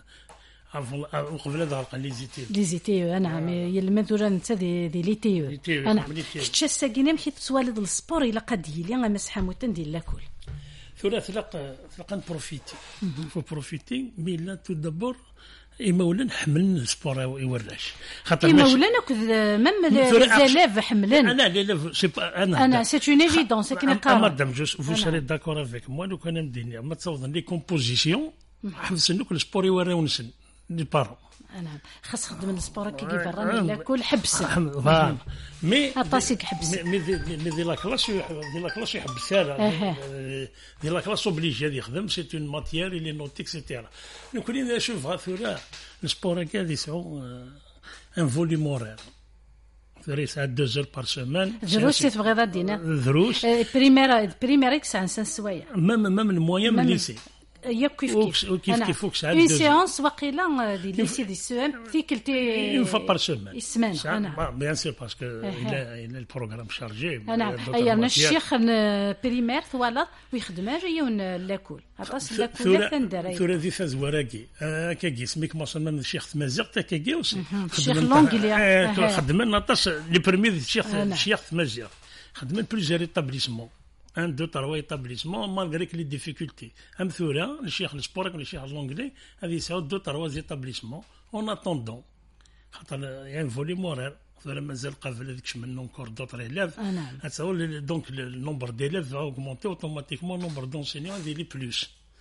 وقبل هذا قال لي زيتي لي زيتي نعم يلمذوا نتا دي دي ليتي انا شتش الساكينه مشيت تسوالد السبور الا قد لي انا مسحه متن ديال لاكل ثلاث لق لقى بروفيتي فو بروفيتي مي لا تو دابور إمولا حملن السبور يوراش خاطر إما ولا ناكد ميم ليزيليف حملن أنا ليليف سي با أنا أنا سي اون ايفيدونس كي نقرا مادام جو فو سيري داكور افيك موا لو كان مديني ما تصوضن لي كومبوزيسيون حفظ نوك السبور يوراو نسن لي بارون نعم خاص خدم السبور كي براني لا كل حبس فوالا مي عطاسيك حبس مي مي دي لا كلاس دي لا كلاس يحبس هذا دي لا كلاس اوبليجي هذا يخدم سي اون ماتيير اللي نوتي اكسيتيرا نكون نشوف ثورا السبور هكا يسعو ان فوليوم اورير ثورا يسعى دو زور بار سيمان دروس تبغي دينا دروس بريمير بريمير اكس عن سان سوايع مام مام المويان من الليسي يا كيف كيف كيف كيف فوق ساعات اون سيونس واقيلا دي ليسي دي سو تيكلتي اون فوا بار سيمان السمان انا بيان سور باسكو الى الى البروغرام شارجي انا ايا الشيخ بريمير ثوالا ويخدم اجيون لاكول عطاس لاكول لا تندري ثورة ذي فازوراكي كاكي سميك مثلا من الشيخ تمازيغ تا كاكي الشيخ لونجلي خدمنا نطاش لي بريمير الشيخ الشيخ تمازيغ خدمنا بليزيور ايتابليسمون un, deux, trois établissements, malgré que les difficultés. Un thura, le cheikh le sport, le cheikh l'anglais, avait ça deux, trois établissements. En attendant, il y a un volume horaire. Encore d'autres élèves. Donc le nombre d'élèves va augmenter automatiquement, le nombre d'enseignants il est plus.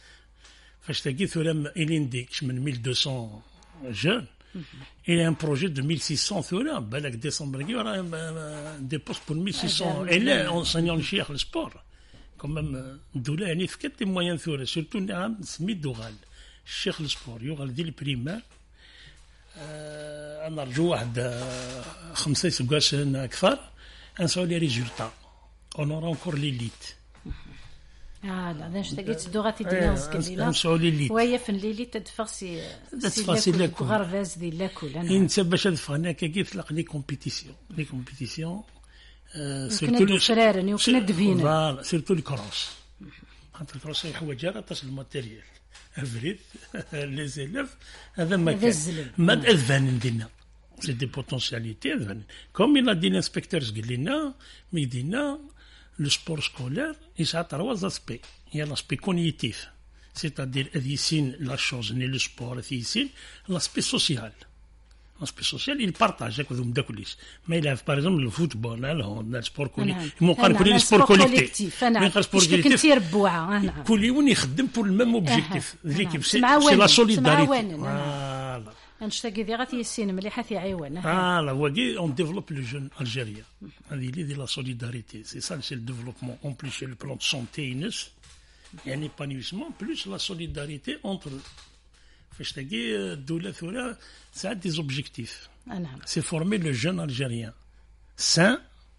Il indique mille deux cents jeunes. Il y a un projet de mille six cents thura. Balak décembre, il y aura des postes pour mille six cents élèves enseignant le cheikh le sport. Quand même, doula يعني في كت moyens ثورة surtout نعم سميت دوغال الشيخ السبور يوغال ديال البريمير أنا نرجو واحد خمسة سكاس أكثر نسعوا لي ريزولتا اون اورا انكور ليليت اه لا باش تلقيت دوغاتي ديالنا كليله نسعوا ليليت وهي في الليليت تدفع سي تدفع سي لاكول غرفاز ديال لاكول انا انت باش تدفع هناك كي تلقى لي كومبيتيسيون لي كومبيتيسيون سيرتو الفرارني وكنا دفينا فوالا سيرتو الكروس خاطر الكروس يحوج على طاس الماتيريال افريد لي زيليف هذا ما كان ما اذفان دينا سي دي بوتونسياليتي اذفان كوم الى دي انسبكتورز قال لنا مي دينا لو سبور سكولير يسعى تروا زاسبي هي لاسبي كونيتيف سيتادير اديسين لا شوز ني لو سبور اديسين لاسبي سوسيال l'aspect social il partage avec ذوم داكوليس ما يلعب باغ اكزومبل الفوتبول لا لا سبور كولي ممكن كل سبور كوليكتيف انا كوليكتيف كنتي ربوعه انا كل يوم يخدم بور الميم اوبجيكتيف ليكيب سي لا سوليداريتي فوالا نشتاقي ذي غاتي السين مليحه في عيوان فوالا وكي اون ديفلوب لو جون الجيريا هذه اللي دي لا سوليداريتي سي سا سي الديفلوبمون اون بليس لو بلان سونتي ينس يعني بانيسمون بلوس لا سوليداريتي اونتر فاش تلاقي الدولة ثورة ساعات دي زوبجيكتيف نعم سي فورمي لو جون الجيريان سان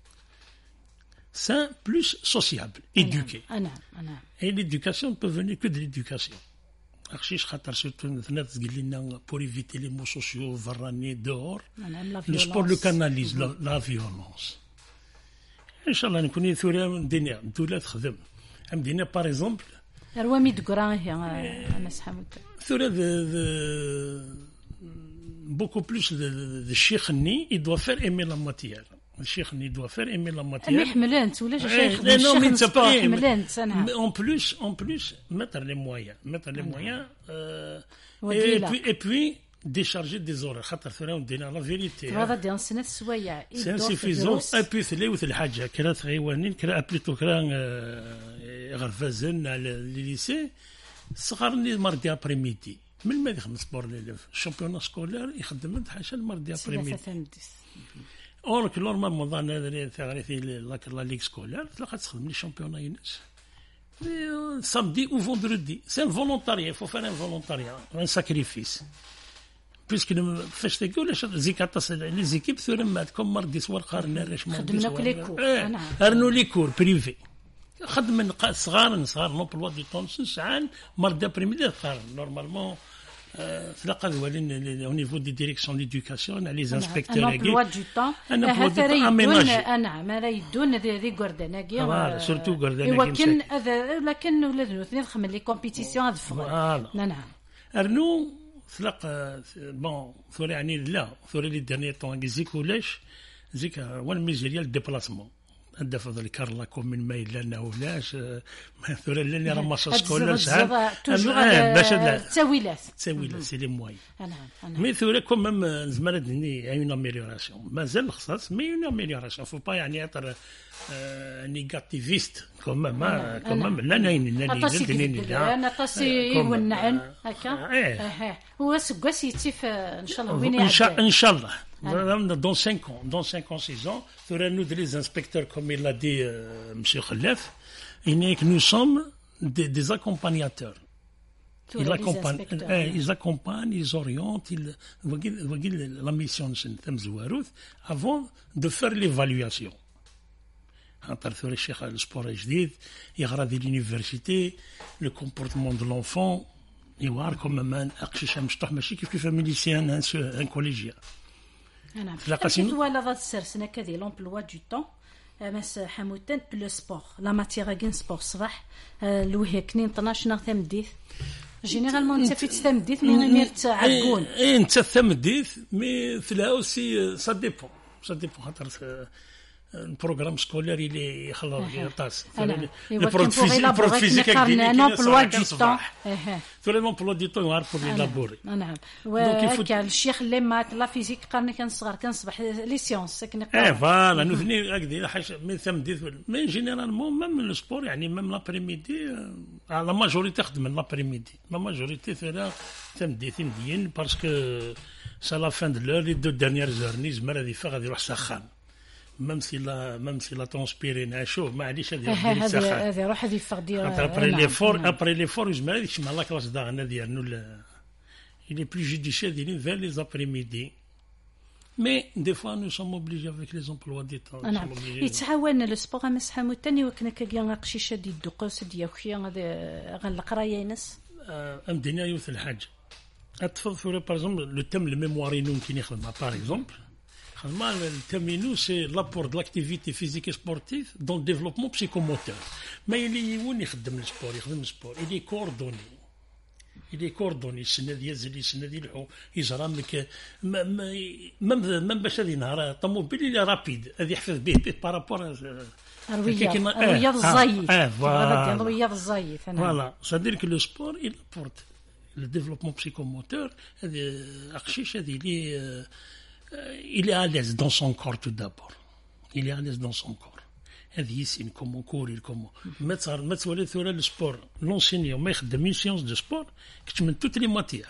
سان بلوس سوسيابل ايدوكي نعم نعم اي ليدوكاسيون بو فوني كو دو ليدوكاسيون خشيش خاطر سيرتو ثلاث تقول لنا بور ايفيتي لي مو سوسيو فراني دور لو سبور لو كاناليز لا فيولونس ان شاء الله نكون ثورة الدنيا الدولة تخدم عندنا باغ اكزومبل روامي دكرا هي انا سحمت ثورة beaucoup plus de الشيخ ني il doit faire aimer la matière الشيخ ني doit faire aimer la matière اللي حملانت ولا شيخ الشيخ حملانت انا en plus en plus mettre les moyens mettre les moyens et puis et puis décharger des horaires خاطر ثورة ندينا لا فيريتي هذا ديال سنة سوايع سي انسيفيزون ابي ثلاث الحاجه كرا غيوانين كرا بليتو كرا غرفازن على لي ليسي صغرني ماردي ابري ميدي من ما يخدم سبور ليليف الشامبيون سكولير يخدم حاشا الماردي ابري ميدي اور كو نورمالمون ظن هذا ثاني في لا ليغ سكولير تلقى تخدم لي شامبيون ينس samedi ou vendredi c'est un volontariat il faut faire un volontariat un sacrifice puisque فاش تقول زيكاطاس لي زيكيب ثورم كوم ماردي سوار قارنا راش ما خدمنا كل كور ارنو لي كور بريفي خدم صغار صغار نو بلوا دي طونس ساعان مرضى بريميدي قار نورمالمون تلقى ذوالين او نيفو دي ديريكسيون ديدوكاسيون على لي انسبكتور انا بلوا دو طون انا بلوا انا ما لا يدون ذي غورداناكي فوالا سورتو غورداناكي ولكن هذا لكن ولاد اثنين خمن لي كومبيتيسيون هاد فوالا نعم ارنو تلقى بون ثوري يعني لا ثوري لي ديرني طون زيك ولاش زيك هو الميزيريال ديبلاسمون هذا فضل الكارلا كومين ما إلا أنه ولاش مثلا لاني راه ماصا هاد سكولا الزغ- شحال الزغ توجور آه، على باش لا التاويلات. تساوي سي لي موي نعم نعم. مي ثورا كوم ميم زعما دني اون اميليوراسيون مازال خصاص مي اون اميليوراسيون فو با يعني اطر نيجاتيفيست كوم ما كوم ما لا ناين لا اطاسي ناين كذب لا انا طاسي كوم- يونعن آه، هكا. إيه. اها هو سكواس يتيف ان شاء الله وين ان شاء يعدي. ان شاء الله dans cinq ans dans cinq ans six ans ثورا nous les inspecteurs comme il l'a dit euh, monsieur Khalef il n'est que nous sommes des, des accompagnateurs. Ils accompagnent, eh, ils accompagnent, ils orientent, ils, وقيل- وقيل la mission تم زواروث avant de faire l'évaluation. خاطر ثورا الشيخ السبور جديد يغرى دي لونيفرسيتي لو كومبورتمون دو لونفون يواركم امان اقشيش مشطح ماشي كيف كيف ميليسيان ان كوليجيا. نعم. لا قاسم- كيف ولا ضاد السرسنه كذي لومبلوا دو طون مس حموتان بلو سبور لا ماتيغ كين سبور صباح الوهي كنين طناش ناغ تمديث جينيرالمون انت في تمديث من غير تعقون. اي انت ثمديث مي ثلا اوسي سا ديبون سا ديبون خاطر البروغرام سكولير اللي يخلص يطاس البروغ فيزيك ان امبلوا دو طون. ثلا لومبلوا دي طون يعرفوا لابوري. نعم. يفوت- وكان الشيخ اللي مات لا فيزيك قرني كان صغار كان صباح لي سيونس ساكن ايه فوالا نثني هكذا حاجه مي ثمديث مي جينيرالمون ميم لو سبور يعني ميم لابريميدي لا ماجوريتي خدم لابريميدي لا ماجوريتي ثلا ثمديث مديين باسكو سا لا فان دو لور لي دو ديرنيير زور نيزمر هذه فا غادي يروح سخان ميم سي لا ميم سي لا تونسبيري ناشوف معليش هذه غادي هذه سخان هذه روح هذه فردي. خاطر ابري لي فور ابري لي فور يزمر هذيك يشمع لا كلاس داغنا ديالنا il est plus judiciaire d'aller vers les après-midi. Mais des fois, nous sommes obligés avec les emplois d'État. nous نعم. sommes obligés. يتعاون السبور مسحه متاني وكنا كاكيا قشيشه دي الدقوس ديال خويا غادي غن القرايه ينس. آه، أمدينا يوث الحاجة. أتفضل فوري باغ اكزومبل لو تيم الميموارينو كي نخدمها باغ اكزومبل. خدمها التمينو سي لابور دو لاكتيفيتي فيزيك سبورتيف دون ديفلوبمون بسيكوموتور. ما يلي وين يخدم السبور يخدم السبور يلي كوردوني. يلي كوردوني السنه ديال زلي السنه ديال الحو يجرى مك ما ما ما باش هذه نهار طوموبيل اللي رابيد هذه يحفظ به به بارابور الرياض الرياض الزايد. هذا الرياض الزايد. فوالا سادير كو لو سبور il apporte le développement psychomoteur هذه اقشيش هذه اللي il est à l'aise dans son corps tout d'abord il est à l'aise dans son corps هذه يسين كومون كوري كومون ما تصير ما تولي ثورا السبور لونسينيون ما يخدم من سيونس دو سبور كتشمل توت لي ماتير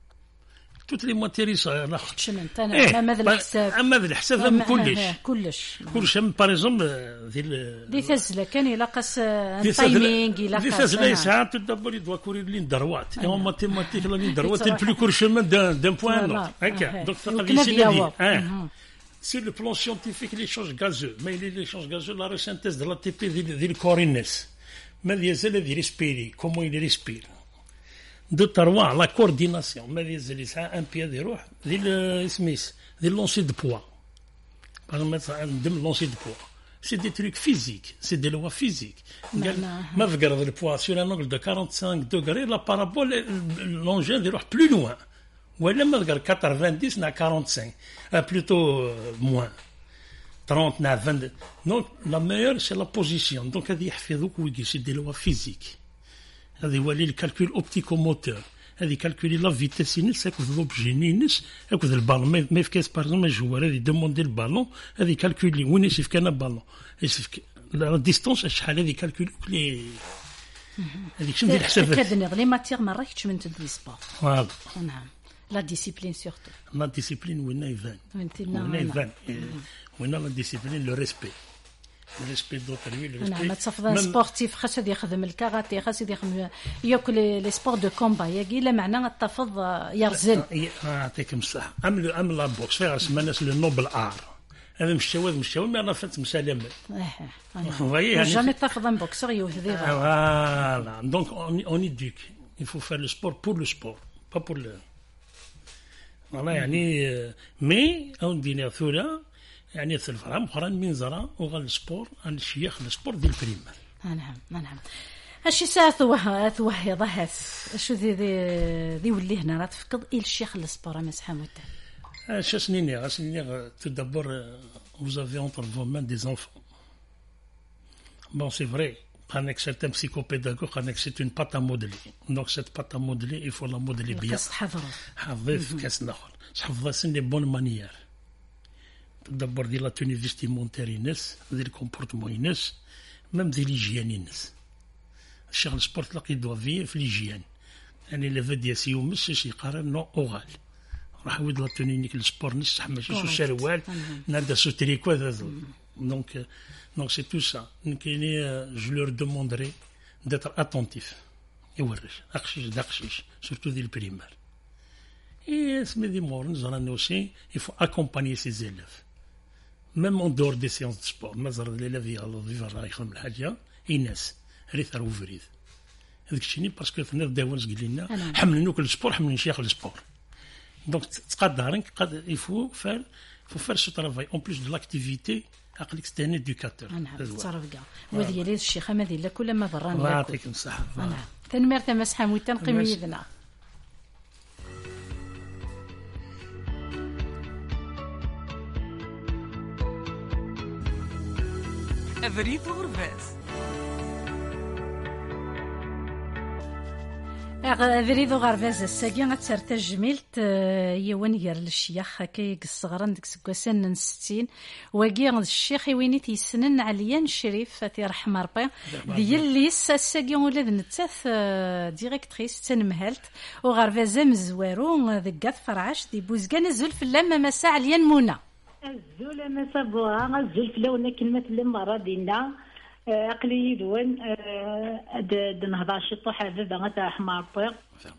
توت لي ماتير يصير شمنت انا ما هذا الحساب اما هذا الحساب من كلش كلش كلش باغ اكزومبل ذي دي تزله كان الا قاس تايمينغ الا دي تزله ساعات دابا يدوا كوري لي ندروات اون ماتيماتيك لي ندروات البلو كور شمان دان بوان هكا دونك تقدر يسير sur le plan scientifique l'échange gazeux mais l'échange gazeux la resynthèse de l'A T P ديال الكورينس ما يزال هذه ريسبيري كومون يلي ريسبير دو تروا لا كورديناسيون ما يزال يسعى ان بي هذا يروح ديال سميس ديال لونسي دو بوا باغ ندم لونسي دو بوا سي دي تروك فيزيك سي دي لوا فيزيك ما فكر هذا البوا سور ان انغل دو خمسة وأربعين دوغري لا بارابول لونجين يروح بلو لوان ولا ما ذكر quatre-vingt-dix نا quarante-cinq بلوتو موان ثلاثين نا عشرين دونك لا ميور سي لا بوزيسيون دونك هذه يحفظوك ويجي سي دي لوا فيزيك هذه هو الكالكول اوبتيكو موتور هذه كالكولي لا فيتاس ينس هاكد لوبجي نينس هاكد البالون ما يفكاس باغ الجوار هذه دوموندي البالون هذه كالكولي وين يسيف كان بالون يسيف لا ديستونس شحال هذه كالكولي كلي هذيك شنو دير الحساب كدني لي ماتيغ ما راكش من تدري سبور. فوالا نعم. لا ديسيبلين سورتو لا ديسيبلين وين يفان وين يفان وين لا ديسيبلين لو ريسبي لو ريسبي دوطري لو ريسبي. نعم. تفضل سبورتيف خاص يخدم الكاراتيه خاص يخدم ياكل لي سبور دو كومبا ياكي لا معنى التفض يرزل. يعطيكم الصحه ام ام لا بوكس فيها اسمها الناس لو نوبل ار هذا مش شواذ مش شواذ ما رفت مسالم اه جامي تفضل بوكسر يوث فوالا دونك اون ايدوك il faut faire le sport pour le sport pas pour le والله يعني مي او ندير ثورة يعني الفرام اخرى من زرا وغال السبور عن الشيخ السبور ديال البريمير. نعم نعم. هادشي ساعه ثوه ثوه ضهات شو ذي ذي ولي هنا راه تفقد الى الشيخ السبور مسحه مده. اش سنيني سنيني تدبر vous avez entre vos mains des enfants Bon, c'est vrai. Avec certains psychopédagogues, avec c'est une pâte à modeler. Donc cette pâte à modeler, il faut la modeler bien. حافظ في كاس اخر. تحفظها سن لي بون مانيير. تدبر ديال لا توني فيستيمونتير الناس، ديال الكومبورتمون الناس، ميم ديال ليجيان الناس. الشغل سبورت لاقي دوا في في ليجيان. يعني لا فديا سي يومس شي قارن نو اوغال. راح ود لا توني نيك السبور نص ماشي سو سروال، نادا سو تريكو هذا. Donc, euh, donc c'est tout ça. Euh, je leur demanderai d'être attentifs. Et surtout dès le primaire. Et il faut accompagner ces élèves. Même en dehors des séances de sport. L'élève parce que il faut faire, il faut faire ce travail en plus de l'activité. عقلك ستاني ادوكاتور نعم تصرف كاع وهذه لي الشيخه ما دير كل ما ضران الله يعطيك الصحه نعم تنمر تمسح حموي تنقيم يدنا أبريد غرفاس أبريد غرفاس الساقي غتسرت الجميلت يوان غير الشيخ كي الصغران ديك سكواسن ستين واقي الشيخ وين تيسنن عليا الشريف فاتي رحمه ربي ديال ليس الساقي ولاد نتاث ديريكتريس تنمهلت وغرفاز مزوارو ديك فرعاش دي بوزكان الزول في اللمه مسا عليا منى الزول مسا بوها الزول في لون كلمه لما دينا عقلي دوان د نهضر شي طوح هذا غتا حمار طيق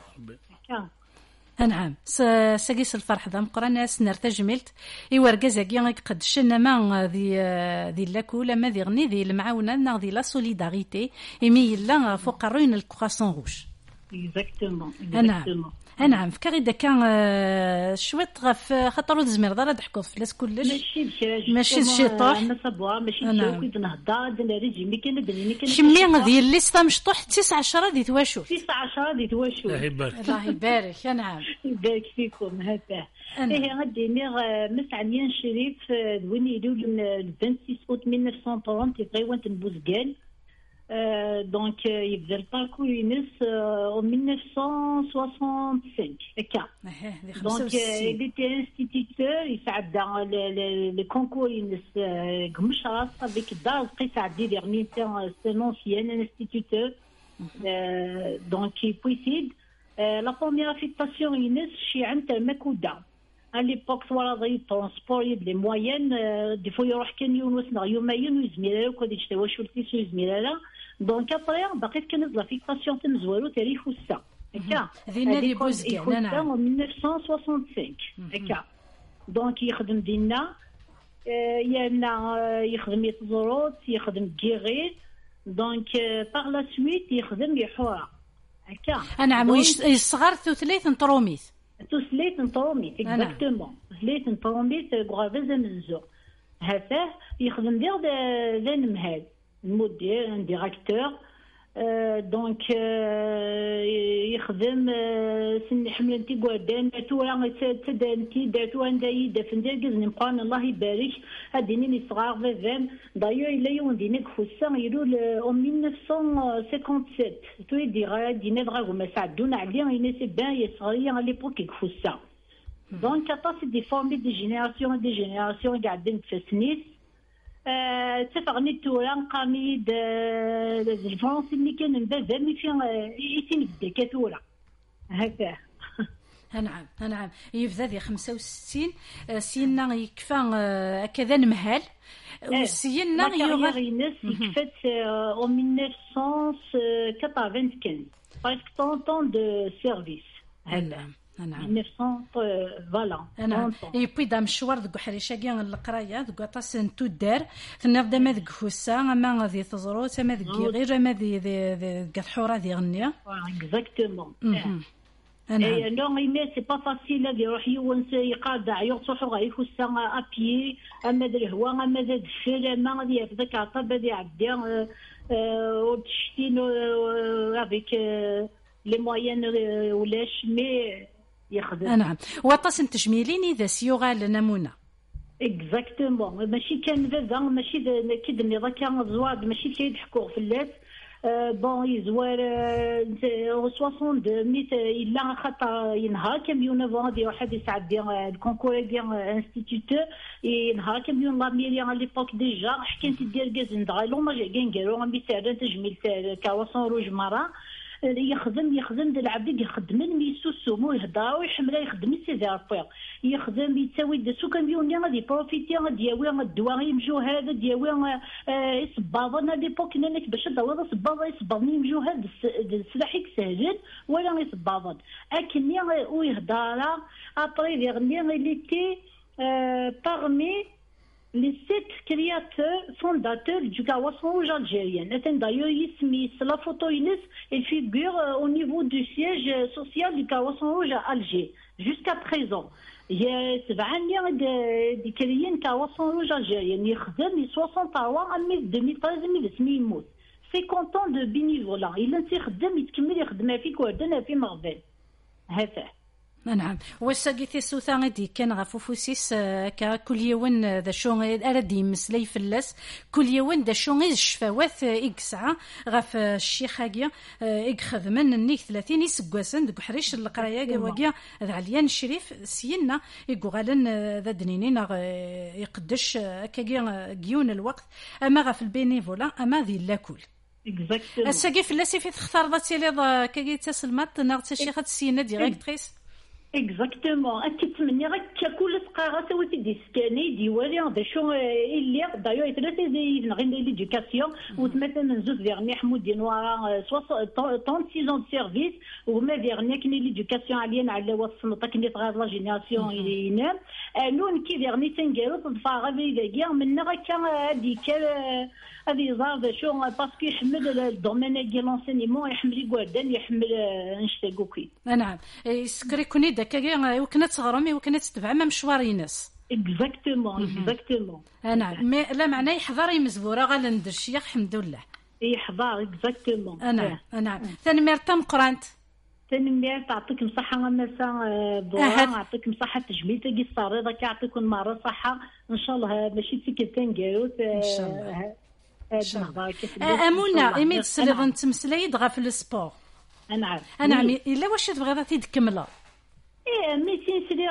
نعم ساقيس الفرح ذا مقرا ناس نرتجملت ايوا زاكي قد شنا ما ذي ذي لاكولا ما ذي غني ذي المعاونه نا ذي لا سوليداريتي ايمي لا فوق الروين الكرواسون روج اكزاكتومون نعم نعم فكر اذا كان شويت غف خاطر زمير دار تحكوا فلاس كلش ماشي ماشي شي طوح ما صبوا ماشي شي نهضر دنا ريجيمي كاين دني كاين شمي ديال الليسته مشطوح تسعة عشرة دي تواشو تسعة عشرة دي تواشو الله يبارك الله يبارك نعم يبارك فيكم هذا ايه غادي مسعنيان شريف وين يدو ل ستة وعشرين أوت ألف وتسعمية وثلاثين في غيوان بوزكال donc il faisait le parcours Younes en dix-neuf cent soixante-cinq donc il était instituteur il fait dans le, le concours Younes Gmouchras avec Daz Qisadi dernier c'est un ancien instituteur donc il précise la première affectation Younes chez Anta Makouda à l'époque soit les transports les moyennes des fois يروح كان يونس يومين وزميله وكذا يشتوا شو الفيس وزميله دونك ابري بقيت كنزل لافيكاسيون تمزوالو تاريخ وسا هكا دينا لي بوزكان نعم ألف وتسعمية وخمسة وستين هكا دونك يخدم دينا يانا يخدم يتزروت يخدم كيغي دونك باغ لا سويت يخدم يحورا هكا نعم ويصغر ثلاث نطروميت ثلاث نطروميت اكزاكتومون ثلاث نطروميت غرافيز مزو هذا يخدم دير ذا نمهاد المدير ان ديريكتور دونك يخدم سن حملتي قدام تورا تدانتي داتو عندي دفن ديال نبقان الله يبارك هاديني صغار فيفام دايو الا يوم دينك فوسا يرو ان ألف وتسعمية وسبعة وسبعين تو ديرا دينا دغا ما ساعدونا عليا انا سي بان يا صغير على ليبوك فوسا دونك اطاس دي فورمي دي جينيراسيون دي جينيراسيون قاعدين في سنيس تفغني تورا قاميد الفرنسي اللي كان نبدا مي فين يتين بدا كثورة هكا نعم نعم يبدا دي خمسة وستين سينا يكفى كذا نمهال وسينا يغنس يكفت en ألف وتسعمية وخمسة وثمانين presque trente ans de service هلا نعم ألف وتسعمية فوالا نعم اي بي دا مشوار دك حريشه كاع القرايه دك طاس نتو دار تنبدا ما دك حسا ما غادي تزرو ما دك غير ما دي دي حوره دي غنيه اكزاكتومون اي نو مي سي با فاسيل هذا يروح يونس يقادع يروح غادي يخسا ابيي اما ذا الهواء اما ذا الدفل ما غادي يفدك عطب هذه عدي وتشتين افيك لي موين ولاش مي يخدم نعم وطاس تجميلين اذا سيوغال نمونه اكزاكتومون ماشي كان بابا ماشي كي دني ذاك الزواج ماشي كي يحكوا في اللات بون يزوار soixante ميت الا خطا ينهار كاميون فون واحد يسعد ديال الكونكور ديال انستيتوتور ينهار كاميون لا ميري على ليبوك ديجا حكيت ديال كازن دغايلو ما جا كنقالو غنبي سعر تجميل كاواسون روج مرا يخدم يخدم د العبد يخدم ميسو سومو يهضر ويحمل يخدم سي زاربير يخدم يتساوي د سو كاميون غادي بروفيتي غادي ياوي الدواء يمجو هذا دياوي يصباضنا ديبوك نانك باش دوا صباض يصباضني يمجو هذا السلاحيك سهل ولا يصباض اكني ويهضر ابري ديغني اللي تي parmi les sept créateurs fondateurs du Kawasan Rouge algérien. D'ailleurs, la photo il figure au niveau du siège social du Kawasan Rouge à Alger jusqu'à présent. Il y a des créateurs du Kawasan Rouge algérien. Il y a soixante-trois en deux mille treize deux mille dix-huit. cinquante ans de bénévolat. Il y a des créateurs qui ont été في مغبل. هذا. نعم وساقيتي سوثا غادي كان غفوفوسيس كل يوم ذا شو اردي مسلي فلاس كل يوم ذا شو غير الشفاوات يقسعه غف الشيخاكيا يخدمن الني ثلاثين يسقاسن دك حريش القرايه واكيا ذا عليان الشريف سينا يقولن ذا دنينين يقدش كاكيا جيون الوقت اما غف البينيفولا اما ذي لاكل الساقي فلاسي في تختار ذا تيلي كاكي تسلمات ناغ الشيخه السينه ديريكتريس اكزاكتومون كتمني غير كل سقاغه سويتي دي سكاني ديوالي دا شو اللي دايو ثلاثه زي غير ليدوكاسيون وتمثل من زوج فيرني حمود دي نوارا ثلاثة وستين ans de service وما فيرني كني ليدوكاسيون علينا على وصلت كني تغير لا جينيراسيون ينام لون كي فيرني تنقالو تضفا غير كاع من هكا هذيك هذه زار شو باسكو يحمل الدومين ديال لونسينيمون يحمل يقعدان يحمل نشتاقوكي نعم يسكري كوني داكا وكنا تغرمي وكنا تتبع ما مشوار ناس اكزاكتومون اكزاكتومون نعم لا معناه يحضر يمزبوره غالا ندير الشيخ الحمد لله يحضر اكزاكتومون نعم نعم ثاني ميرتم قرانت تنمير تعطيك مصحة مسا بورا نعطيك مصحة تجميل تجي الصاري يعطيكم مرة صحة إن شاء الله ماشي تسكتين جاروت إن شاء الله إن شاء الله أمونا إميد سليض نتمسلي دغا في السبور نعم نعم إلا واش تبغي تيد كملا ايه ميتين سليغ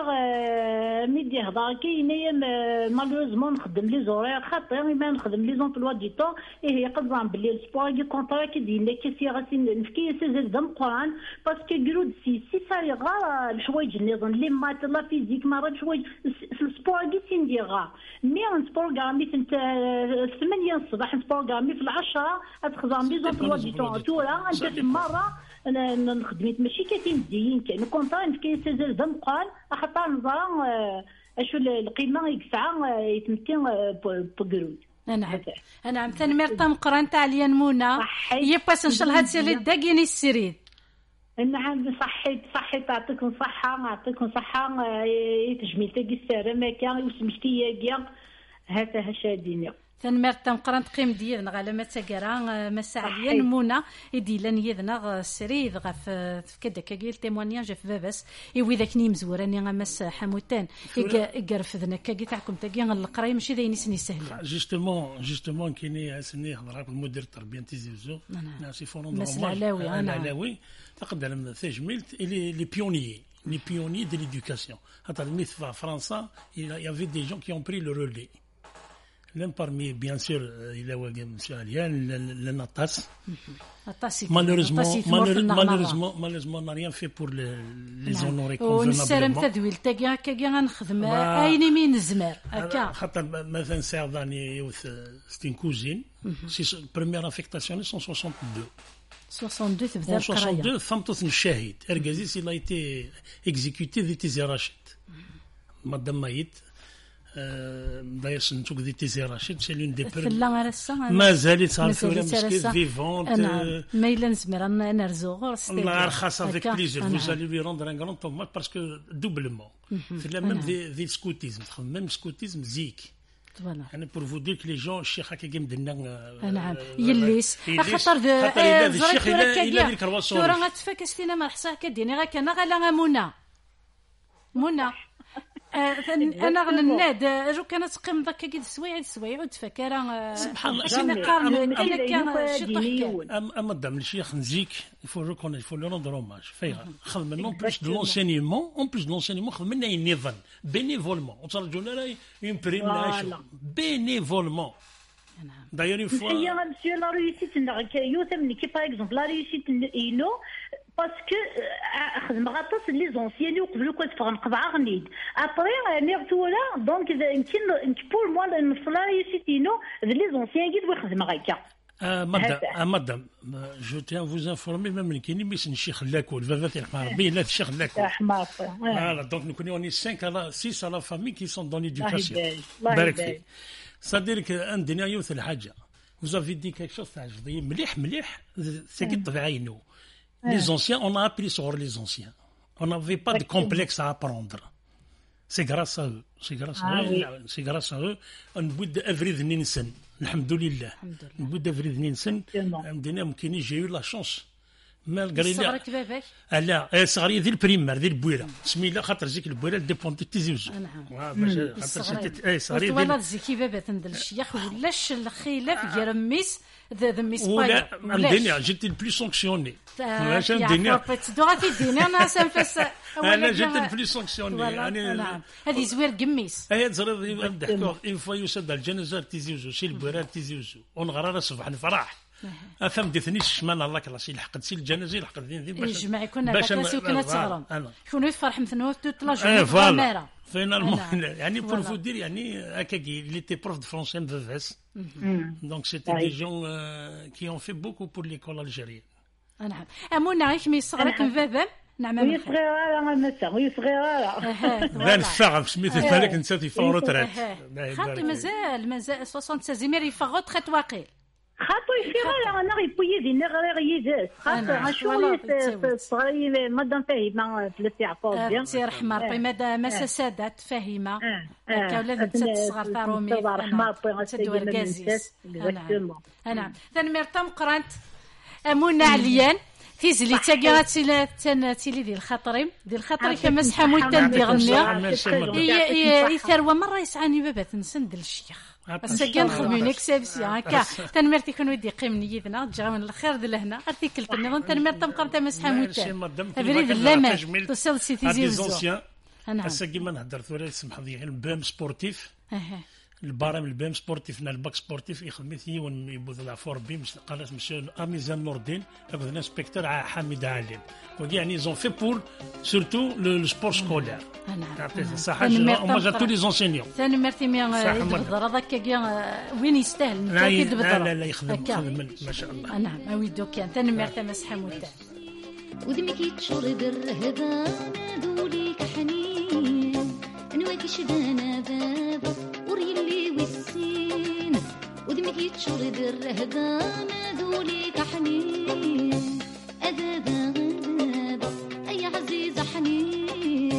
ميدي هضر كاين مالوزمون نخدم لي زورير خاطر ما نخدم لي زومبلوا دي طون ايه يقدر باللي السبور كي كونطرا كي دينا كي غاسي نفكي سيزل دم قران باسكو جرود سي سي صاي غا الحوايج النظام لي مات لا فيزيك مرات شويه السبور كي سندير غا مي السبور كامي انت ثمانية الصباح السبور كامي في العشرة تخدم لي زومبلوا دي طون تورا انت في مره انا نخدمت ماشي كاين مزيين كاين كونطرا كاين سيزل دم قال خاطر نظرا اشو القيمه يقسعه يتمكن بقرود نعم نعم تنمير تم قران تاع اليانمونه يباس ان شاء الله هاتسالي داكيني السريد نعم صحيت صحيت يعطيكم صحه يعطيكم صحه تجميل تاكي السلامه كاع وسمشتي كاع هذا هشاديني تنمير تم قران تقيم ديالنا على ما تاكرا مساعديا نمونه يدي لان يذنا السريد غف كدا كاكيل تيمونياج في باباس ايوي ذاك نيم زوراني غمس حموتان يقرفذنا كاكي تاعكم تاكي القرايه ماشي دايني سني سهله جوستومون جوستومون كايني سني هضر المدير التربيه تيزيزو ناسي فورون ناس العلاوي انا العلاوي تقدر تجميل لي بيونيي les pionniers de l'éducation. À France, il y avait des gens qui ont pris le relais. L'un parmi, bien sûr, il y a M. Alian, le Natas. Malheureusement, malheureusement, malheureusement, on n'a rien fait pour les, les honorer convenablement. C'est une cousine. C'est la première affectation, c'est en soixante-deux. soixante-deux تبدا القرايه soixante-deux ثمطت الشاهد ارغازيس il a été exécuté في تيزي راشد مدام مايت داير سنتوك دي تيزي راشد سي لون دي بير ما زالت عارفه مسكين فيفونت ما الا نزمر نرزو غور الله يرخص avec plaisir vous allez lui rendre un grand hommage parce que doublement في la même des scoutisme même scoutisme zik. أنا pour vous dire que les gens الشيخ هكا كي مدنا نعم يليس خاطر الشيخ إلا إلا ديك الرواسور تورا غتفاك ستينا ما حصاه كديني غا كان غا لا منى منى انا غنناد جو كانت تقيم ذاك كي السوايع السوايع وتفكر سبحان الله شنو نقارن انا كان شي طحكه اما دام الشيخ نزيك يفو ريكوني يفو لو روندر اوماج فيها خدم منهم بلوس دو لونسينيمون اون بلوس دو لونسينيمون خدم لنا النظام بينيفولمون وترجونا لا يمبريم بينيفولمون d'ailleurs une fois il y a monsieur la réussite yo tamni qui par exemple la réussite ino parce que خدم غطس لي زونسيان يقبلوا كنت فغنقبع غنيد ابري نيرتولا دونك يمكن بور موا لا réussite ino لي زونسيان كي يخدم غاكا مدام مدام جو تيان فوز انفورمي ميم كاين ميس الشيخ لاكول فافا يرحم ربي لا الشيخ لاكول فوالا دونك نكوني اوني خمسة على ستة على فامي كي سون دون ليدوكاسيون بارك فيك صدير عندنا يوث الحاجه وزافي دي كيك شوز تاع جدي مليح مليح سكت في عينو لي زونسيان اون ابري سور لي زونسيان اون افي با دو كومبلكس ا ابروندر سي غراس ا سي غراس ا سي غراس ا نبود افريد نينسن الحمد لله نبود افريد نينسن عندنا ممكن يجيو لا شونس مالغري لا صغرك باباك لا صغري ذي البريمير ذي البويره سميله خاطر زيك البويره ديبون تيزيوز نعم خاطر اي صغري ولا زيكي بابا تندل الشيخ ولاش الخلاف ديال ميس ذا ميس ولا عندنا جيتي البلو سانكسيوني واش عندنا دوغاتي دينا انا سنفس انا جيت البلو سانكسيوني يعني هذه زوير قميس هي تزرد نضحكوا اون فوا يسد الجنازه تيزيوز شي البويره تيزيوز ونغرر صباح الفرح افهم ديثنيش شمال الله كلاسي لحقت سي الجنازه لحقت دي باش الجماعه كنا كلاسي وكنا تصغرون يكونوا يفرح مثلا توت لا جورني فينالمون يعني بور فو دير يعني هكاكي لي تي بروف دو فرونسي مفاس دونك سيتي دي جون كي اون في بوكو بور ليكول الجيريان نعم امونا غير مي صغرك مفافا نعم وي صغيره انا نتا وي صغيره بان الشغف سميت بالك انت تيفون روتريت خاطر مازال مازال ستين زيمير يفون روتريت واقيل خاطو يفيغ انا غيبوي دي نغير يدس خاطر شويه صغير مدام فاهمه في الاستعفاف ديال سي رحمه ربي مدام سادات فاهمه هكا ولاد تصغر تارومي رحمه ربي تدور كازيس انا ثاني مرتم قرانت امونا عليان تيزلي تاكا تان تيلي ديال الخاطري ديال الخاطري كما سحامو تان ديال غنيا هي ثروه مره يسعاني بابا تنسند الشيخ بس كان خدمين اكسبسيون هكا تنمرتي كون ودي قيم نيتنا تجا من الخير د لهنا ارتيكلت النظام تنمرت مقام تاع مسحه موتان بريد اللمات توصل سي تيزيوزو انا هسه كيما نهضر ثوري سمح لي البام سبورتيف البارام البام سبورتيف نا الباك سبورتيف يخدم فيه ونبوذ العفور بي قالت مسيو اميزان نور الدين ابو انسبكتور حميد عالم يعني زون في بور سورتو لو سبور سكولير يعطيه الصحه هما تو لي زونسينيون ثاني مرتي مي الهضره هذاك وين يستاهل متاكد بالضبط لا لا يخدم يخدم ما شاء الله نعم اوي دوكان ثاني مرتي مسحه موتان ودمك يتشرب الرهبه ذوليك حنين انواك شبانه بابا وريلي والسين ودمك يتشرب الرهبه ذوليك حنين أذابا غذابا أي عزيز حنين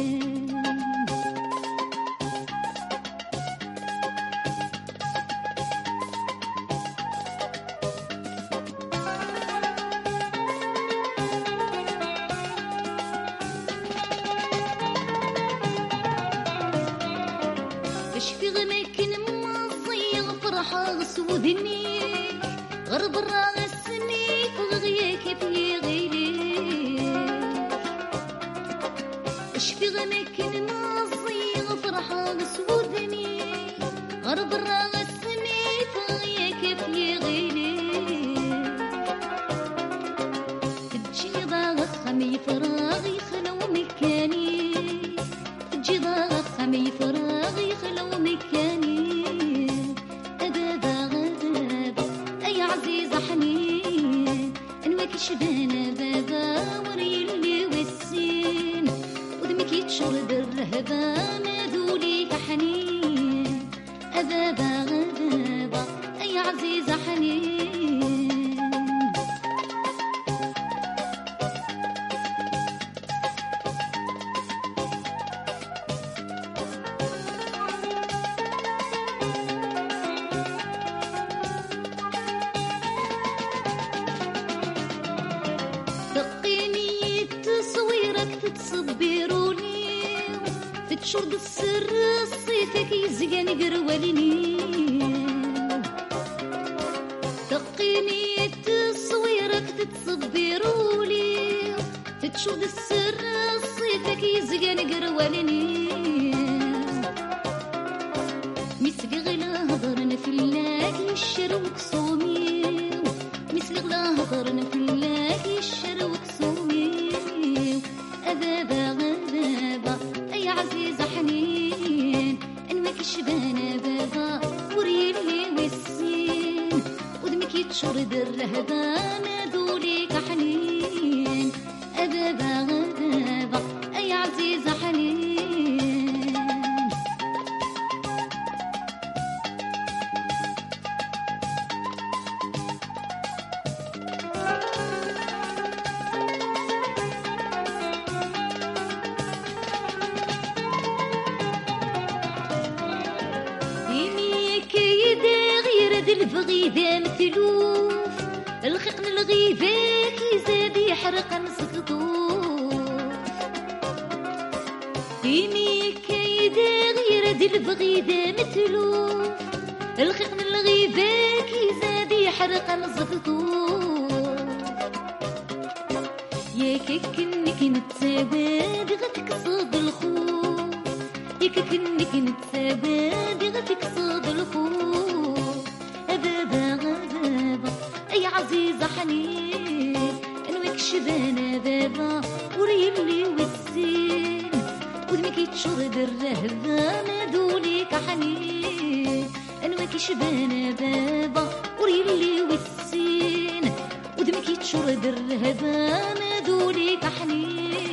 اشفي غمك نمصي الفرحة غسودني غرب الراغسني فغياك في غيلي اشفي غمك نمصي الفرحة غسودني غرب الراغسني فغياك في غيلي تجي ضاغ خمي فراغي خلو مكاني تجي ضاغ خمي فراغي خلو مكاني أذابا غذابا أي عزيز حنين انواك شبانة بابا وريلي والسين ودمك يتشرب الرهبة نادوليك حنين أذابا غذابا أي عزيز حنين تشرد السر الصيفك يزقان قرواليني تقيمي تصويرك تتصبرولي تشرد السر الصيفك يزقان قرواليني مثل غلا هضرنا في اللاك الشروك صومي مثل غلا هضرنا في اللاك الشروك صومي أبابا غبابا أي عزيز حنين أنوك شبانة بابا وريلي والسين ودمك يتشرد الرهبان دوليك حنين أبابا غبابا أي عزيز حنين البغيدة متلوف الخقن الغيبة كي زاد يحرق نسقطوف ديمي كيدا غير دي البغيدة متلوف الخقن الغيبة كي زاد يحرق نسقطوف ياك كنك نتسابد غتكسب الخوف ياك كنك نتسابد غتكسب الخوف أبابا غبابا أي عزيزة حنين أنوك شبانة بابا وريلي والسين ودمك يتشرد الرهبة نادوليك حنين أنوك شبانة بابا وريلي والسين ودمك يتشرد الرهبة نادوليك حنين